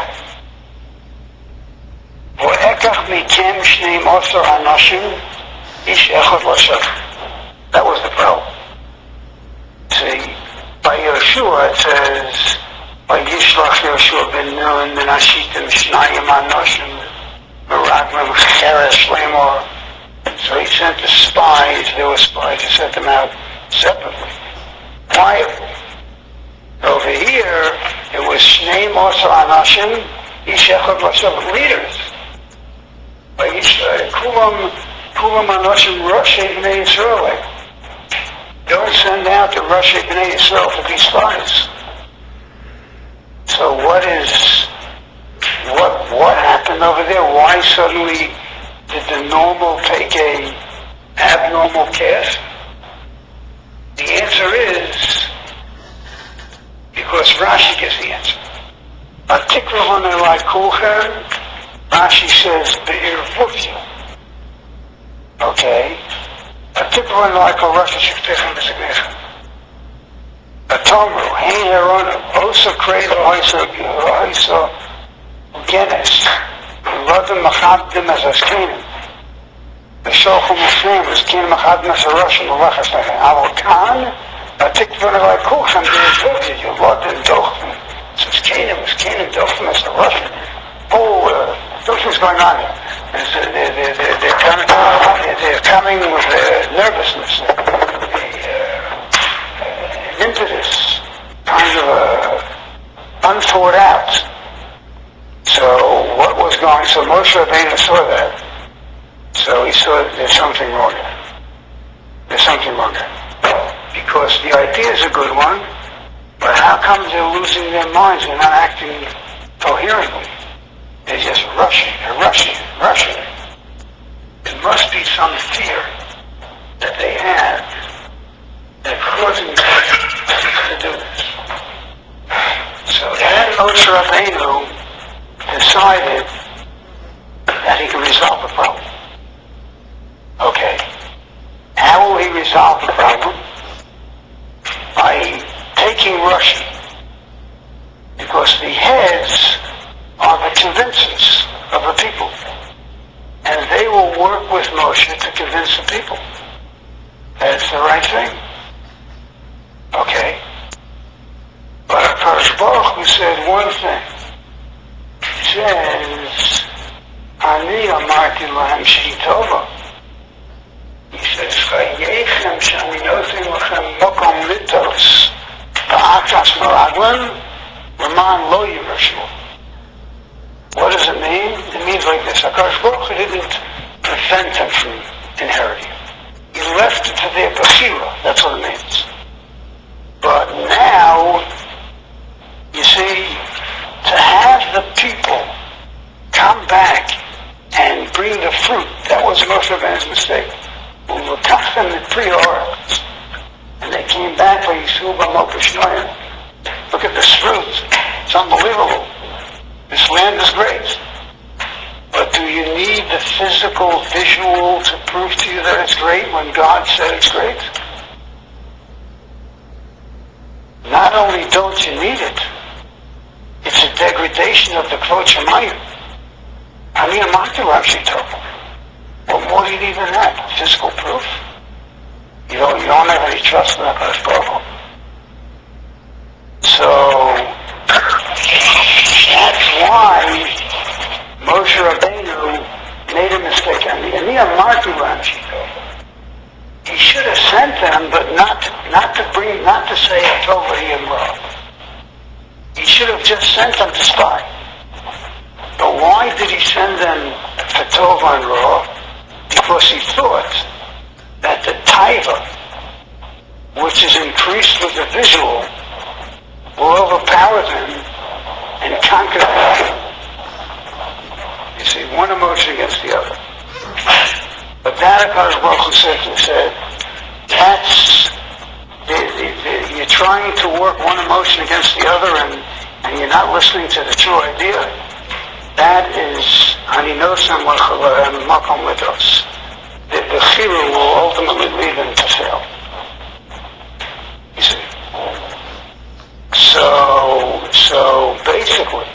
That was the problem. See, by Yeshua it says, by Yishlach Yeshua ben Nun, ben Ashitim, Shnayim Anoshim, Meraglim, Cheresh, Lemor. So he sent the spies, there were spies, he sent them out separately, quietly. Over here, it was Shnei Moser Anashim, Yishechot Lashem, leaders. By Kulam Anashim, Roshei B'nai Yisrael. Don't send out the Roshei B'nai Yisrael to be spies. So what happened over there? Why suddenly did the normal take a abnormal cast? The answer is because Rashi gives the answer. Atikravon Elai Kulchem, Rashi says Be'ir Vuvya. Okay? particularly like a Russian Shiktichem is significant. A Tomru, Hein Herona, Osa Kreda, Oisa Genes, Rodin Machabdim as Askinim, the Shochum Muslim is Kin Machabdim as a Russian, Malachas Nechem. Our Khan, particularly like Kucham, you Rodin Dochim, so Askinim, Dochim as a Russian. Something's going on here. They're coming with nervousness, impetus, kind of unthought out. So what was going? So Moshe Rabbeinu saw that. So he saw that there's something wrong here. Because the idea is a good one, but how come they're losing their minds? They're not acting coherently. They're just rushing. There must be some fear that they have that causing them to do this. So then Moshe Rabbeinu decided that he can resolve the problem. Okay. How will he resolve the problem? By taking Rashi. Because the heads are the convincers of the people. And they will work with Moshe to convince the people that it's the right thing. Okay. But HaKadosh Baruch Hu said one thing. He says, Ani amarti lahem shehi tova. He says, Chayechem shani notim lachem mokom litos ba'akas meraglim l'man lo yirashu. What does it mean? It means like this. HaKadosh Baruch Hu didn't prevent them from inheriting. He left it to their bechira. That's what it means. But now, you see, to have the people come back and bring the fruit, that was Moshe Rabbeinu's mistake. We will touch them in pre-oracles. And they came back by Yisrael B'Mokashnoyim. Look at this fruit. It's unbelievable. This land is great. But do you need the physical visual to prove to you that it's great when God said it's great? Not only don't you need it, it's a degradation of the Kvod Shemayim. I mean, Amati actually told him. What more do you need than that? Physical proof? You don't have any trust in HaKadosh Baruch Hu. So, that's why Moshe Rabbeinu made a mistake. I mean, he should have sent them, but not to say a Tova and Ra. He should have just sent them to spy. But why did he send them for Tova and Ra? Because he thought that the Taiva, which is increased with the visual, will overpower them and conquer them. You see, one emotion against the other. But that HaKadosh Baruch Hu said, that's, you're trying to work one emotion against the other and you're not listening to the true idea. That is, Aninosam Makom Litos. The Chiru will ultimately lead them to fail. You see. So basically,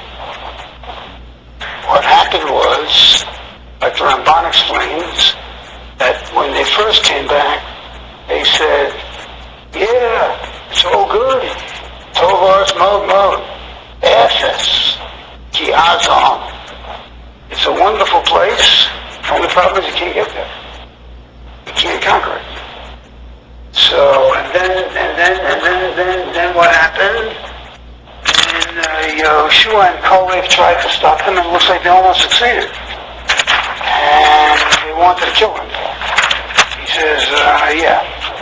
what happened was, like the Ramban explains, that when they first came back, they said, yeah, it's all good. Tovars Mod, Ephes, Ki Azam. It's a wonderful place. The only problem is you can't get there. You can't conquer it. So, and then what happened? And Yehoshua and Kalev tried to stop them, and it looks like they almost succeeded. And they wanted to kill him. He says, yeah.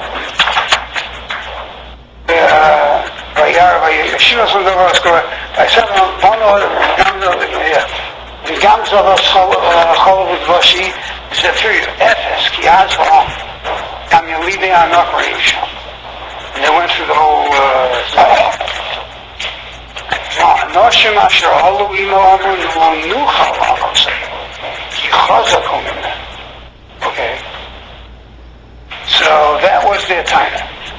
וגם זבס חול ודבשי זה אפילו אפס, כי אז גם ילידי הענק ראיו שם. And they went through the whole אנושים אשר עלו עמו אמרו לא נוכל לעלות זה, כי חזקו ממנו. Okay? So So that was their time.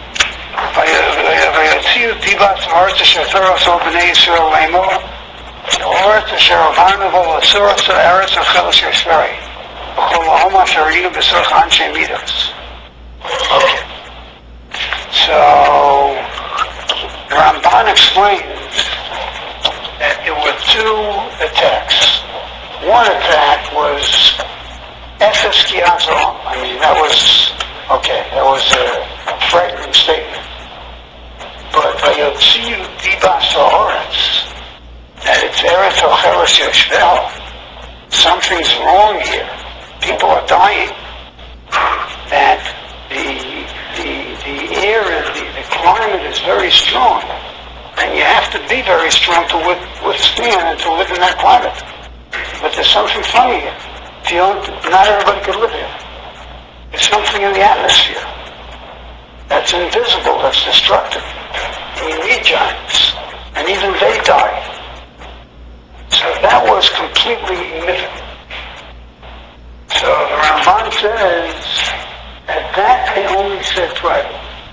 ויוציאו דיבת הארץ אשר תורסו בני ישראל לאמור, הארץ אשר עברנו בו לסורס הארץ אוכל אשר שרי, וכל העם אשר ראינו בסורך אנשי מידוס. Okay. So, the Ramban explains that there were two attacks. One attack was Efes Kiazon. I mean, that was a frightening statement. But Vayotziu Dibas Haaretz, that it's Eretz Ocheres Yoshvel, something's wrong here. People are dying. That the air and the climate is very strong. And you have to be very strong to withstand and to live in that climate. But there's something funny here. Not everybody could live here. There's something in the atmosphere that's invisible, that's destructive. And you need giants. And even they die. So that was completely mythical. So the Ramban says that they only said tribal.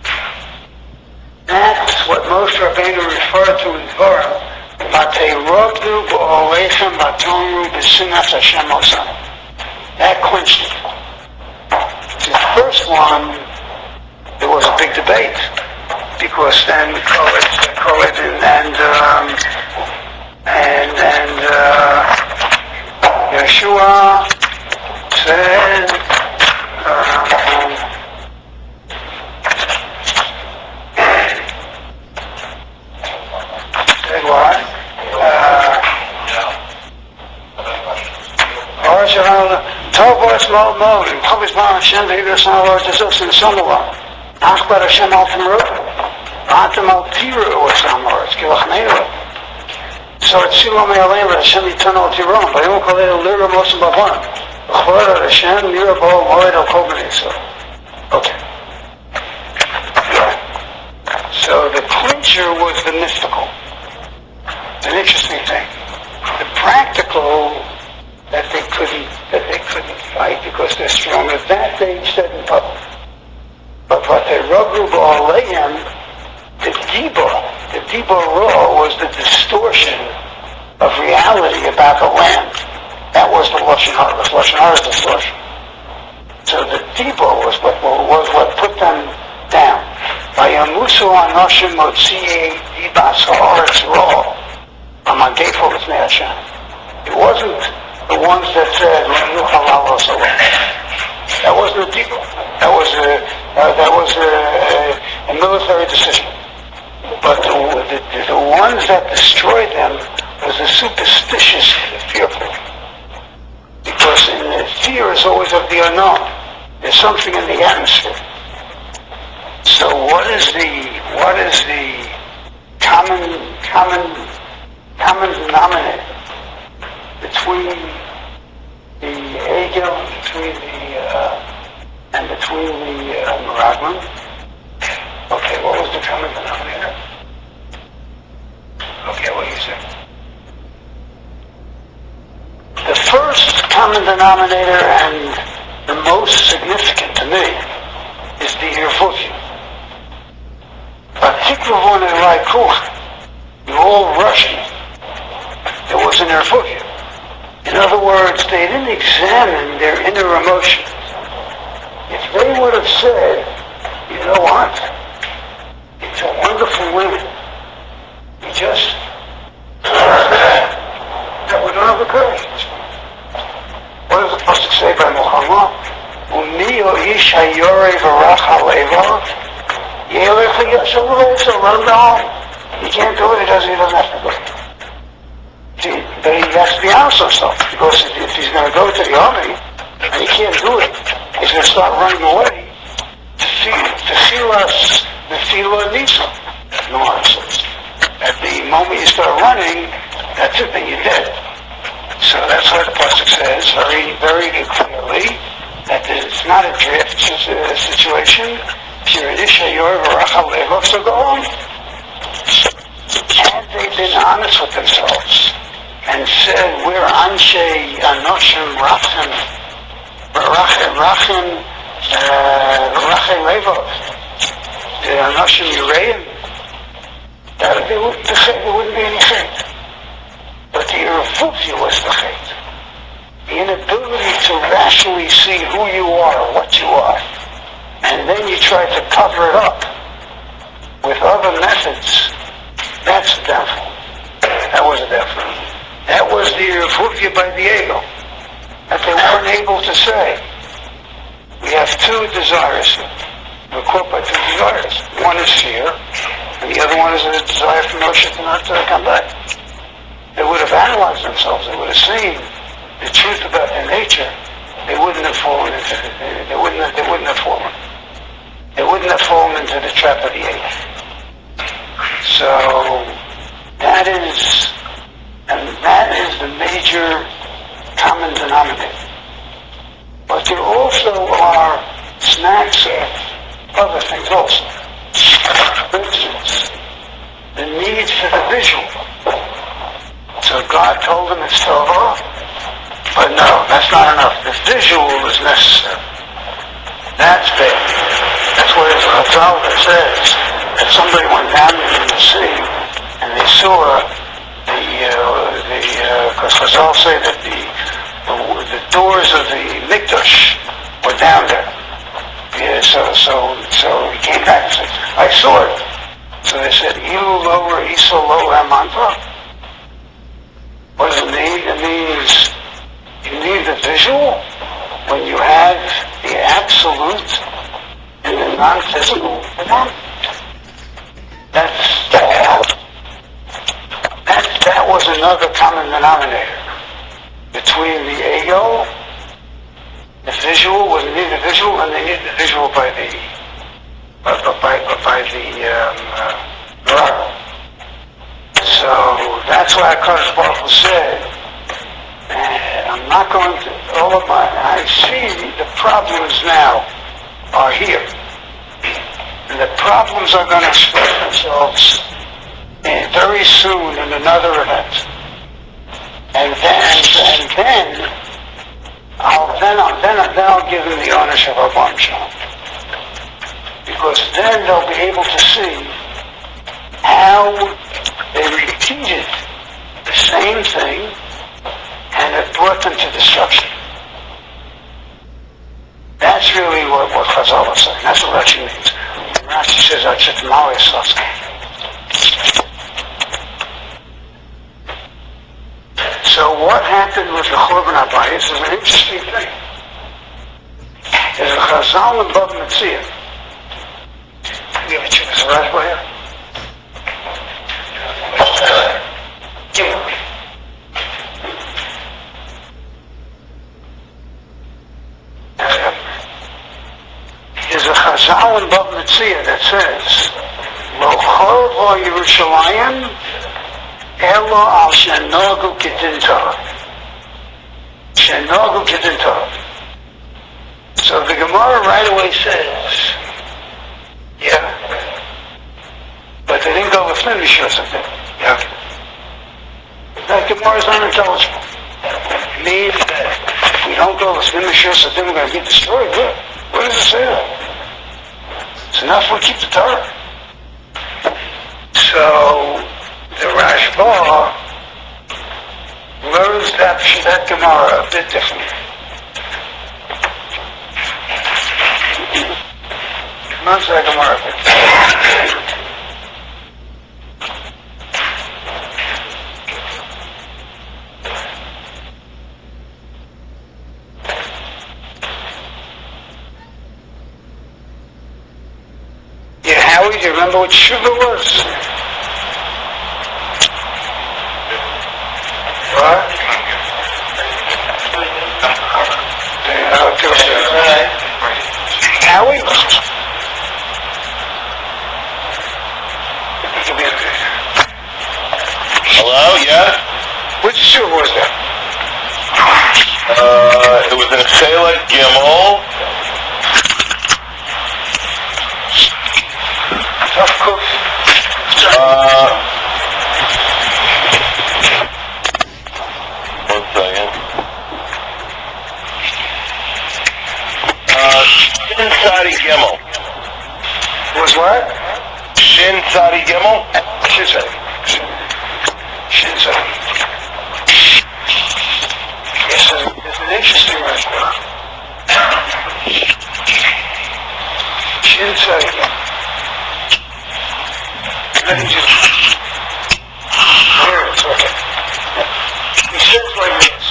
That's what Moshe Rabbeinu referred to in Torah. Vateirodnu b'olechem vatomru b'sinas Hashem osam. That clinched it. The first one, there was a big debate because then Kohen and Yeshua said. Tovos Mo Mo, and Kovos Mo Hashem, the Hebrew son of Lord Jesus, and Somala. Achbar Hashem al Timru, Atam al Tiru, or Somala, it's Kilachneira. So it's Silo Me'aleva, Hashem Eternal Tiron, but Yom Kalei Lira Mosim Bavan. Chorah Hashem, Mira Bo, Moed al Kobenesa. Okay. So the clincher was the mystical. It's an interesting thing. The practical, that they couldn't fight because they're stronger. That they said in public. But what they rubbed Ba'aleim, the Dibur Ra was the distortion of reality about the land. That was the Lashon Hara. The Lashon Hara's distortion. So the Dibur was what put them down. Vayamusu Anoshim Motziei Dibas Haaretz Ra. Amagefo B'nei Hashem. It wasn't the ones that said, that wasn't a people. That was a military decision. But the ones that destroyed them was the superstitious, fearful. Because fear is always of the unknown. There's something in the atmosphere. So what is the common denominator between the Hegel and between the Meraglim? Okay, what was the common denominator? Okay, what do you say? The first common denominator and the most significant to me is the Irvutyu. You're all rushing. There was an Irvutyu. In other words, they didn't examine their inner emotions. If they would have said, you know what? It's a wonderful woman. We just that would not have occurred. What does the pasuk say by Muhammad? Umi o ish hayore v'rach ha'levav yelech yashal v'leisel. Let him go home. He can't do it. He doesn't have to do it. But he has to be honest with himself, because if he's going to go to the army and he can't do it, he's going to start running away to feel us, the feel Nisa. At the moment you start running, that's it, then you're dead. So that's why the pasuk says very, very clearly that it's not a drift situation. If you're an Ishayor v'rachal levov, so go home. Had they been honest with themselves and said, we're Anshe Anoshim Rachim Rachel Levov, the Anoshim Ureim, there wouldn't be any hate. But the Yerufufia was the hate. The inability to rationally see who you are, what you are. And then you try to cover it up with other methods. That's the downfall. That was a downfall. That was the Yerufufia by the ego. That they weren't able to say. We have two desires. We're caught by two desires. One is fear, and the other one is a desire for Moshe to not come back. They would have analyzed themselves. They would have seen the truth about their nature. They wouldn't have fallen into they wouldn't have fallen. They wouldn't have fallen into the trap of the ego. So that is the major common denominator. But there also are snacks of other things also. For instance, the need for the visual. So God told him it's Torah, but no, that's not enough. The visual is necessary. That's big. That's what his Chazal says. That somebody went down into the sea and they saw because Chazal say that the doors of the Mikdash were down there. Yeah, so he came back and said, I saw it. So they said, Ilu lower, Iso lower, Amanta. What does it mean? It means you need the visual when you have the absolute and the non-physical. That was another common denominator between the ego, the visual, when they need the visual, and they need the visual by the moral. So that's why HaKadosh Baruch Hu said, I'm not going to, I see the problems now are here. And the problems are going to express themselves very soon in another event. And then I'll give them the ownership of Armstrong. Because then they'll be able to see how they repeated the same thing and it brought them to destruction. That's really what Chazal is saying. That's what Rashi means. Rashi says, Achitamale Saska. So what happened with the Churban HaBayis is an interesting thing. There's a Chazal in Bava Metzia. You have a chicken raspberry here? There's a Chazal in Bava Metzia that says, Lo chorva Yerushalayim elo al shenogu kedin Torah. Shenogu kedin Torah. So the Gemara right away says, yeah, but they didn't go with finish or something. Yeah. That Gemara is unintelligible. It means that if we don't go with finish or something, we're going to be destroyed. What does it say that? It's enough we keep the Torah. So the Rashba learns that Gemara a bit differently. Learns that Gemara a bit differently. Yeah, Howie, do you remember what Shuvah was? What? Howie? Hello, yes? Which Shuvah was that? It was in Sela Gimel. Tough cook. One second. Gimel? Shinzai. Shinzai. Yes, there's an interesting Rashba. Shinzai. Let me just... Here it is, okay. He says like this.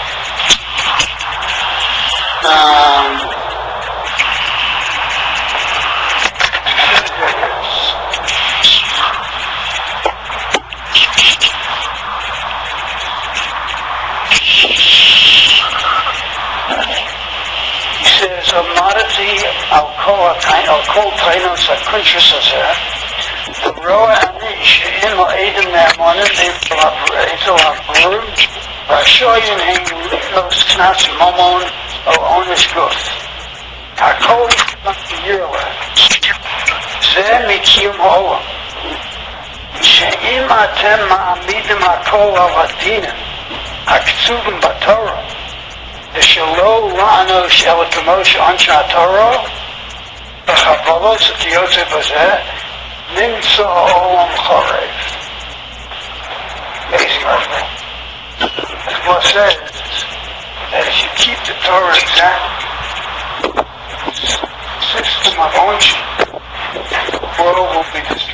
He says, Amadati al-kol tainos ha-kuntrus hazeh, the roa ani she'im ha'edim me'amonim eito ha'purim, v'ashoyin hein los knatz momon o onish guf. Ha-kol yirle. Zeh mikiyum ha'olam. שאם אתם מעמידים הכל על הדינים הכתובים בתורה ושלא לאנוש אלא כמו שאנשי התורה בחבלות שתיוצא בזה נמצא העולם חרב. Amazing article. The Gemara says that if you keep the Torah exactly, the system of ownership, the world will be destroyed.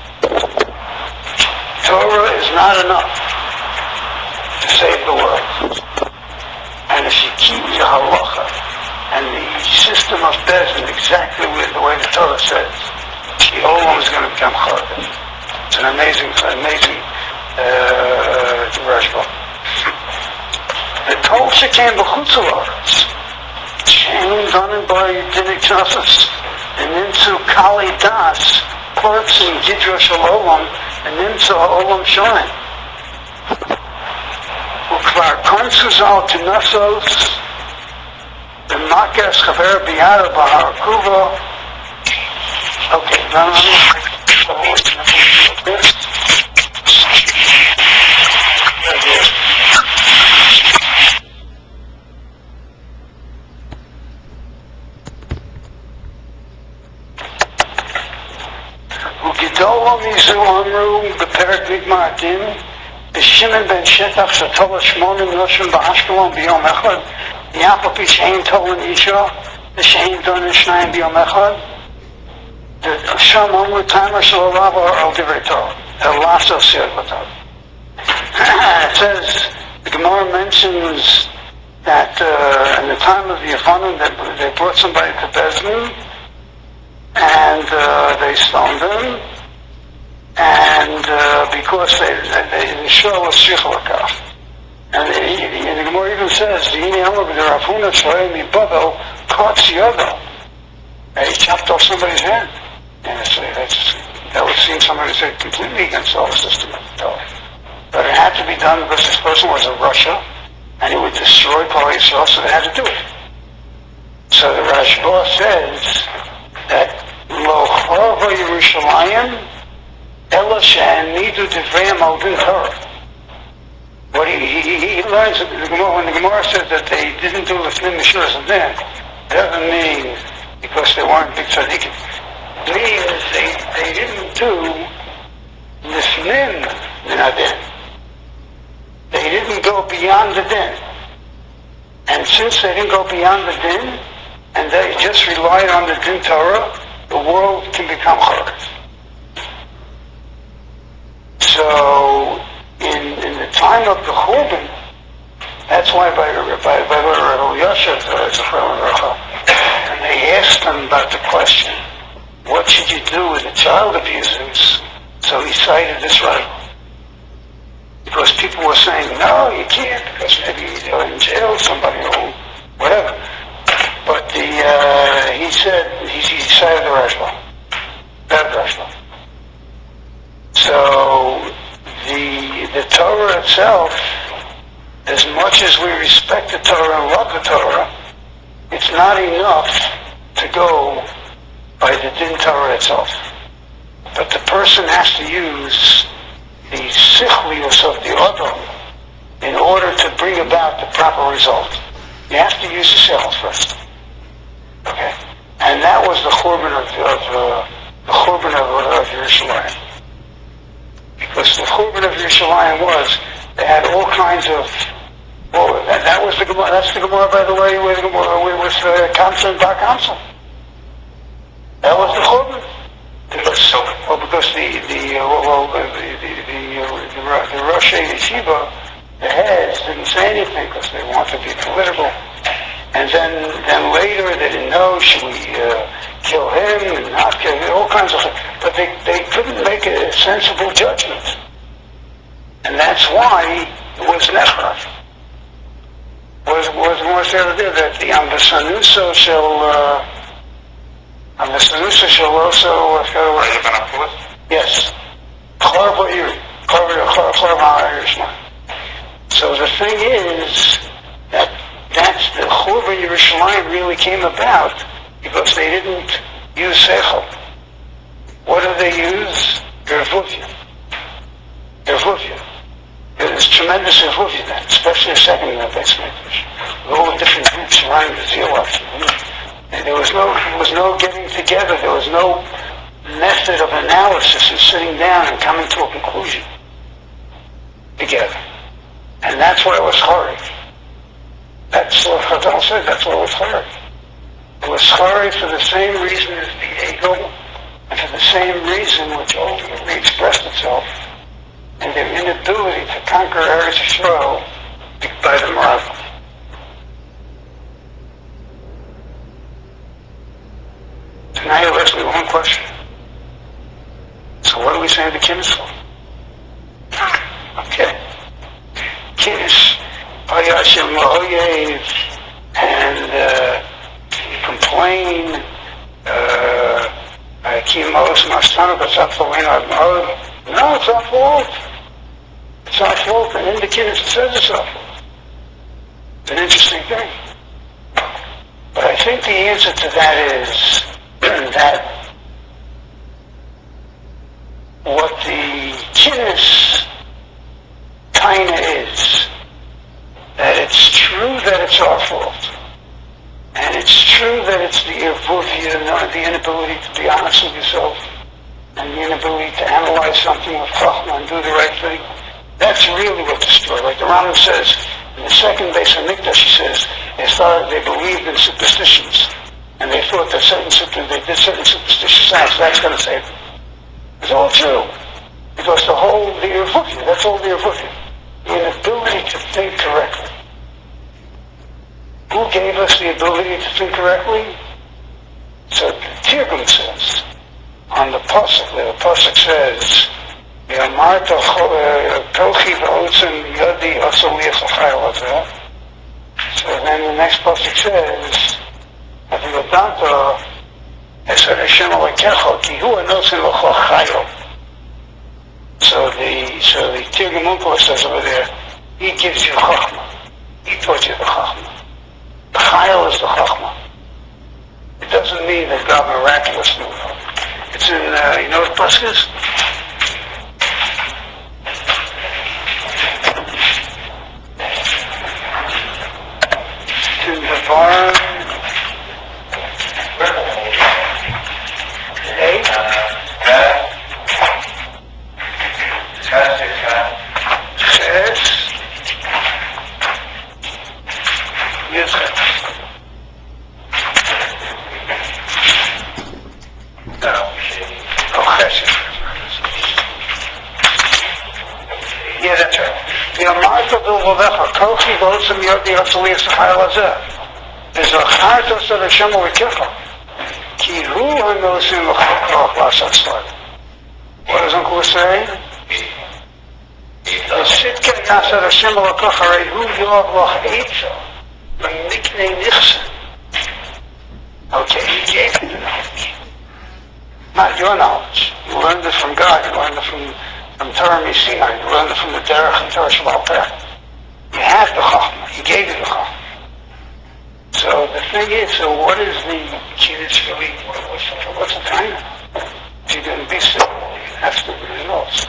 Torah is not enough to save the world. And if you keep your halacha and the system of Bezdin exactly the way the Torah says, the olam is going to become chorban. It's an amazing Rashba. The Tol Shekem b'chutz ha'aretz, she'enim danim by dinik tzasas, and into Kali Das, courts in Gidra Shel Olam, and into Olam Shonim. Ukvar konzuzal tinasos, the Makas Chaver Biyara Bahar Kuva. Okay, now Ugidol Mizu Amru Beperak Migmar Din B'Shimon Ben Shetach Shatola Shmonim Noshim B'Ashkelon B'Yom Echad Ya'apal Pi She'ein Tolan Isha She'ein Donin Shnayim B'Yom Echad the Sham Amru Tamer Shel Rav Al Divrei Torah El Lasso Sir B'Torah. It says, the Gemara mentions that in the time of the Yevonim that they brought somebody to Bezdin and they stoned him, and because the show was Shichalakah. And the Gemara even says, Yini Amr b'der Rafuna Shloim Yibabel Kotz Yodo. He chopped off somebody's hand. And that would seem somebody to say completely against all the system of the Torah. But it had to be done because this person was in Russia, and he would destroy Klal Yisrael, so they had to do it. So the Rashba says that Lo Chorva Yerushalayim Ela She'anidu Divrei Maldin Torah. What he learns that when the Gemara says that they didn't do Lefnim Mishuras and then, doesn't mean because they weren't big tzaddikim. It means they didn't do Lefnim Minadin. They didn't go beyond the din. And since they didn't go beyond the din, and they just relied on the din Torah, the world can become chorban. So, in the time of the chorban, that's why by Rabbi Yosef, and they asked him about the question, what should you do with the child abusers? So he cited this right. Because people were saying, no, you can't, because maybe they're in jail, somebody or whatever. But he said, he cited the Rashba. That Rashba. So, the Torah itself, as much as we respect the Torah and love the Torah, it's not enough to go by the Din Torah itself. But the person has to use the sichlius of the Adam in order to bring about the proper result. You have to use the sechel first. Okay? And that was the churban of Yerushalayim. because the Churban of Yerushalayim was, they had all kinds of, well, that was the Gemara, that's the Gemara, by the way, where the Gemara was Kamsa and Bar Kamsa. That was the Churban. Because the Rosh Yeshiva, the heads, didn't say anything because they wanted to be political. And then later they didn't know, should we kill him and not kill him, all kinds of things. But they couldn't make a sensible judgment. And that's why it was Nechrav. Was more said there that the Amvasanuso shall also... Yes. So the thing is that that's the Churban Yerushalayim really came about because they didn't use Seichel. What did they use? Ervuvia. There's tremendous Ervuvia then, especially the second in the base makers. With all the different groups around the Zilach. And there was no getting together, there was no method of analysis and sitting down and coming to a conclusion together. And that's why it was hard. That's what Chazal said, that's why it was hard. It was hard for the same reason as the ego, and for the same reason which ultimately expressed itself in their inability to conquer Eretz Yisrael by the marvel. So now you're asking me one question. So what are we saying to Kinnis for? Okay. Kinnis, Hayashim Lahoyev, and complain, Kimos Mastana, but it's not for no, it's our fault. It's our fault, and in the Kinnis it says it's our fault. It's an interesting thing. But I think the answer to that is that what the Kinnis kinda is, that it's true that it's our fault, and it's true that it's the Ervuvia, the inability to be honest with yourself, and the inability to analyze something with Chachma and do the right thing. That's really what destroyed. Like the Rambam says, in the second base of Mikdash, he says, they believed in superstitions, and they thought that they did certain superstitious acts, that's going to save them. It's all true. Because the Ervuvia, that's all the Ervuvia. The inability to think correctly. Who gave us the ability to think correctly? So the Tirgum says, on the Pasuk says, Yamarta Kochi v'otzim yodi asoliach l'chayil hazeh. So then the next Pasuk says, V'yodanta eser Hashem alekecha ki hu anosin l'cho chayil. So the Tirgum Umpah says over there, he gives you Chachma. He taught you the Chachma. The Chayil is the Chachma. It doesn't mean that God miraculously knew it. It's in, you know what the Pasuk is? It's in the barn. Yeah, that's right. There's a chartos of Hashem Alekecha. Ki hu hanosim l'chokach l'asat. What does Uncle say? Sitken nasar Hashem Alekecha rei hu yov loch eitza l'niknei nichse. Okay, he gave you the knowledge. Not your knowledge. You learned it from God. You learned it from Torah Sinai. You learned it from the Derech and Torah Sheba'al Peh. You have the Chachma. He gave you the Chachma. So the thing is, so what is the Kiddush really? What's the time? If you're going to be civil, you have to do results.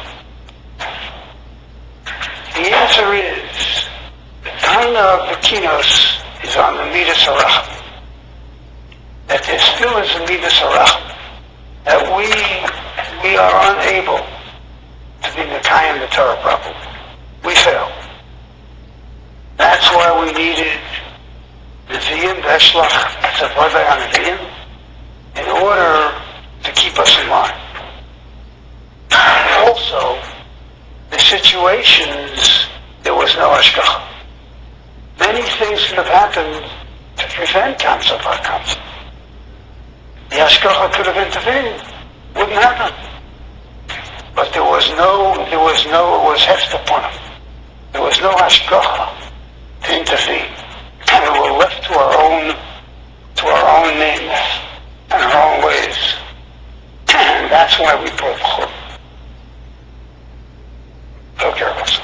The answer is, the time of the Kinos is on the Midas HaRachman. That there still is a Midas HaRachman. That we are unable to be Mekayim the Torah properly. We failed. That's why we needed Nevi'im, Veshlach, Tzavadai on Nevi'im, in order to keep us in line. Also, the situations, there was no Hashgacha. Many things could have happened to prevent Kamsa Bar Kamsa. The Hashgacha could have intervened. Wouldn't happen. But it was hefta upon him. There was no Hashgacha to intervene. And we were left to our own names and our own ways. And that's why we brought Chur. Take care of us.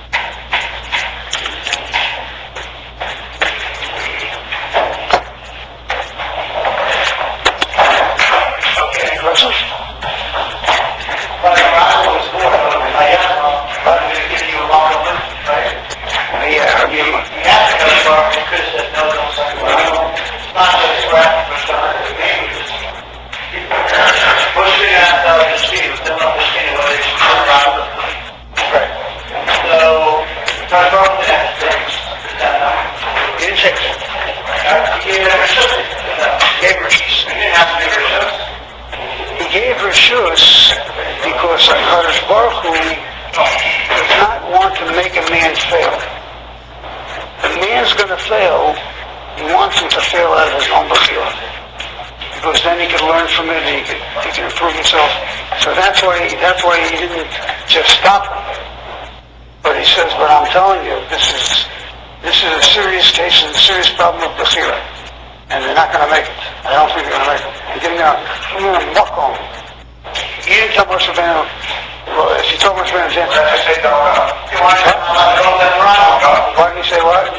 Okay, any questions? He gave Rishus because HaKadosh Baruch Hu does not want to make a man fail. The man's going to fail. He wants him to fail out of his own bechira, because then he can learn from it and he can improve himself. So that's why he didn't just stop him. But he says, but I'm telling you, this is a serious case and a serious problem of bechira. And they're not going to make it. I don't think they're going to make it. You're getting a muck on them. He didn't tell Moshe Rabbeinu. Well, if you told Moshe Rabbeinu, why did he say what?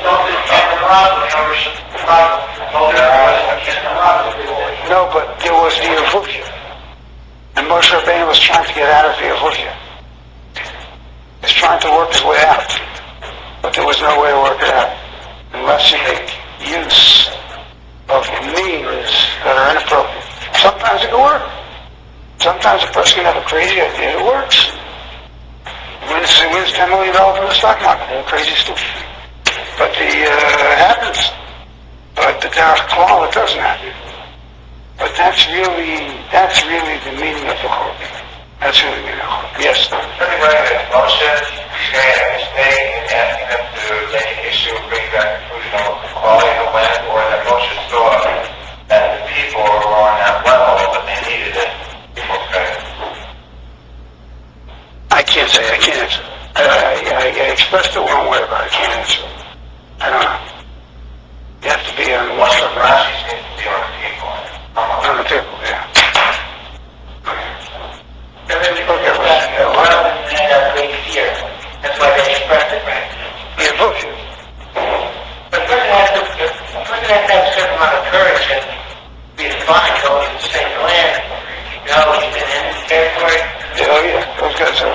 No, but there was the Yevuvia. And Moshe Rabbeinu was trying to get out of the Yevuvia. He was trying to work his way out. But there was no way to work it out unless you make use of means that are inappropriate. Sometimes it can work. Sometimes a person can have a crazy idea. It works. He wins $10 million in the stock market. Crazy stuff. But it happens. But the Derech Klal, it doesn't happen. But that's really the meaning of the Chur. That's really the meaning of the Chur. Yes. Anyway, Moshe made a mistake in asking them to make an issue of bringing back conclusion on the quality of the land, or that Moshe saw that the people were on that level, but they needed it. I can't say. I can't answer. I expressed it one way, but I can't answer. I don't know. You have to be on the Most of Rashi seems to be on the people. On the people, yeah. That's why they expressed it, right? Yeah, bullshit. But the person has to have a certain amount of courage and be fine going to the same land. You know, he's been in the territory. Oh, yeah. Those guys are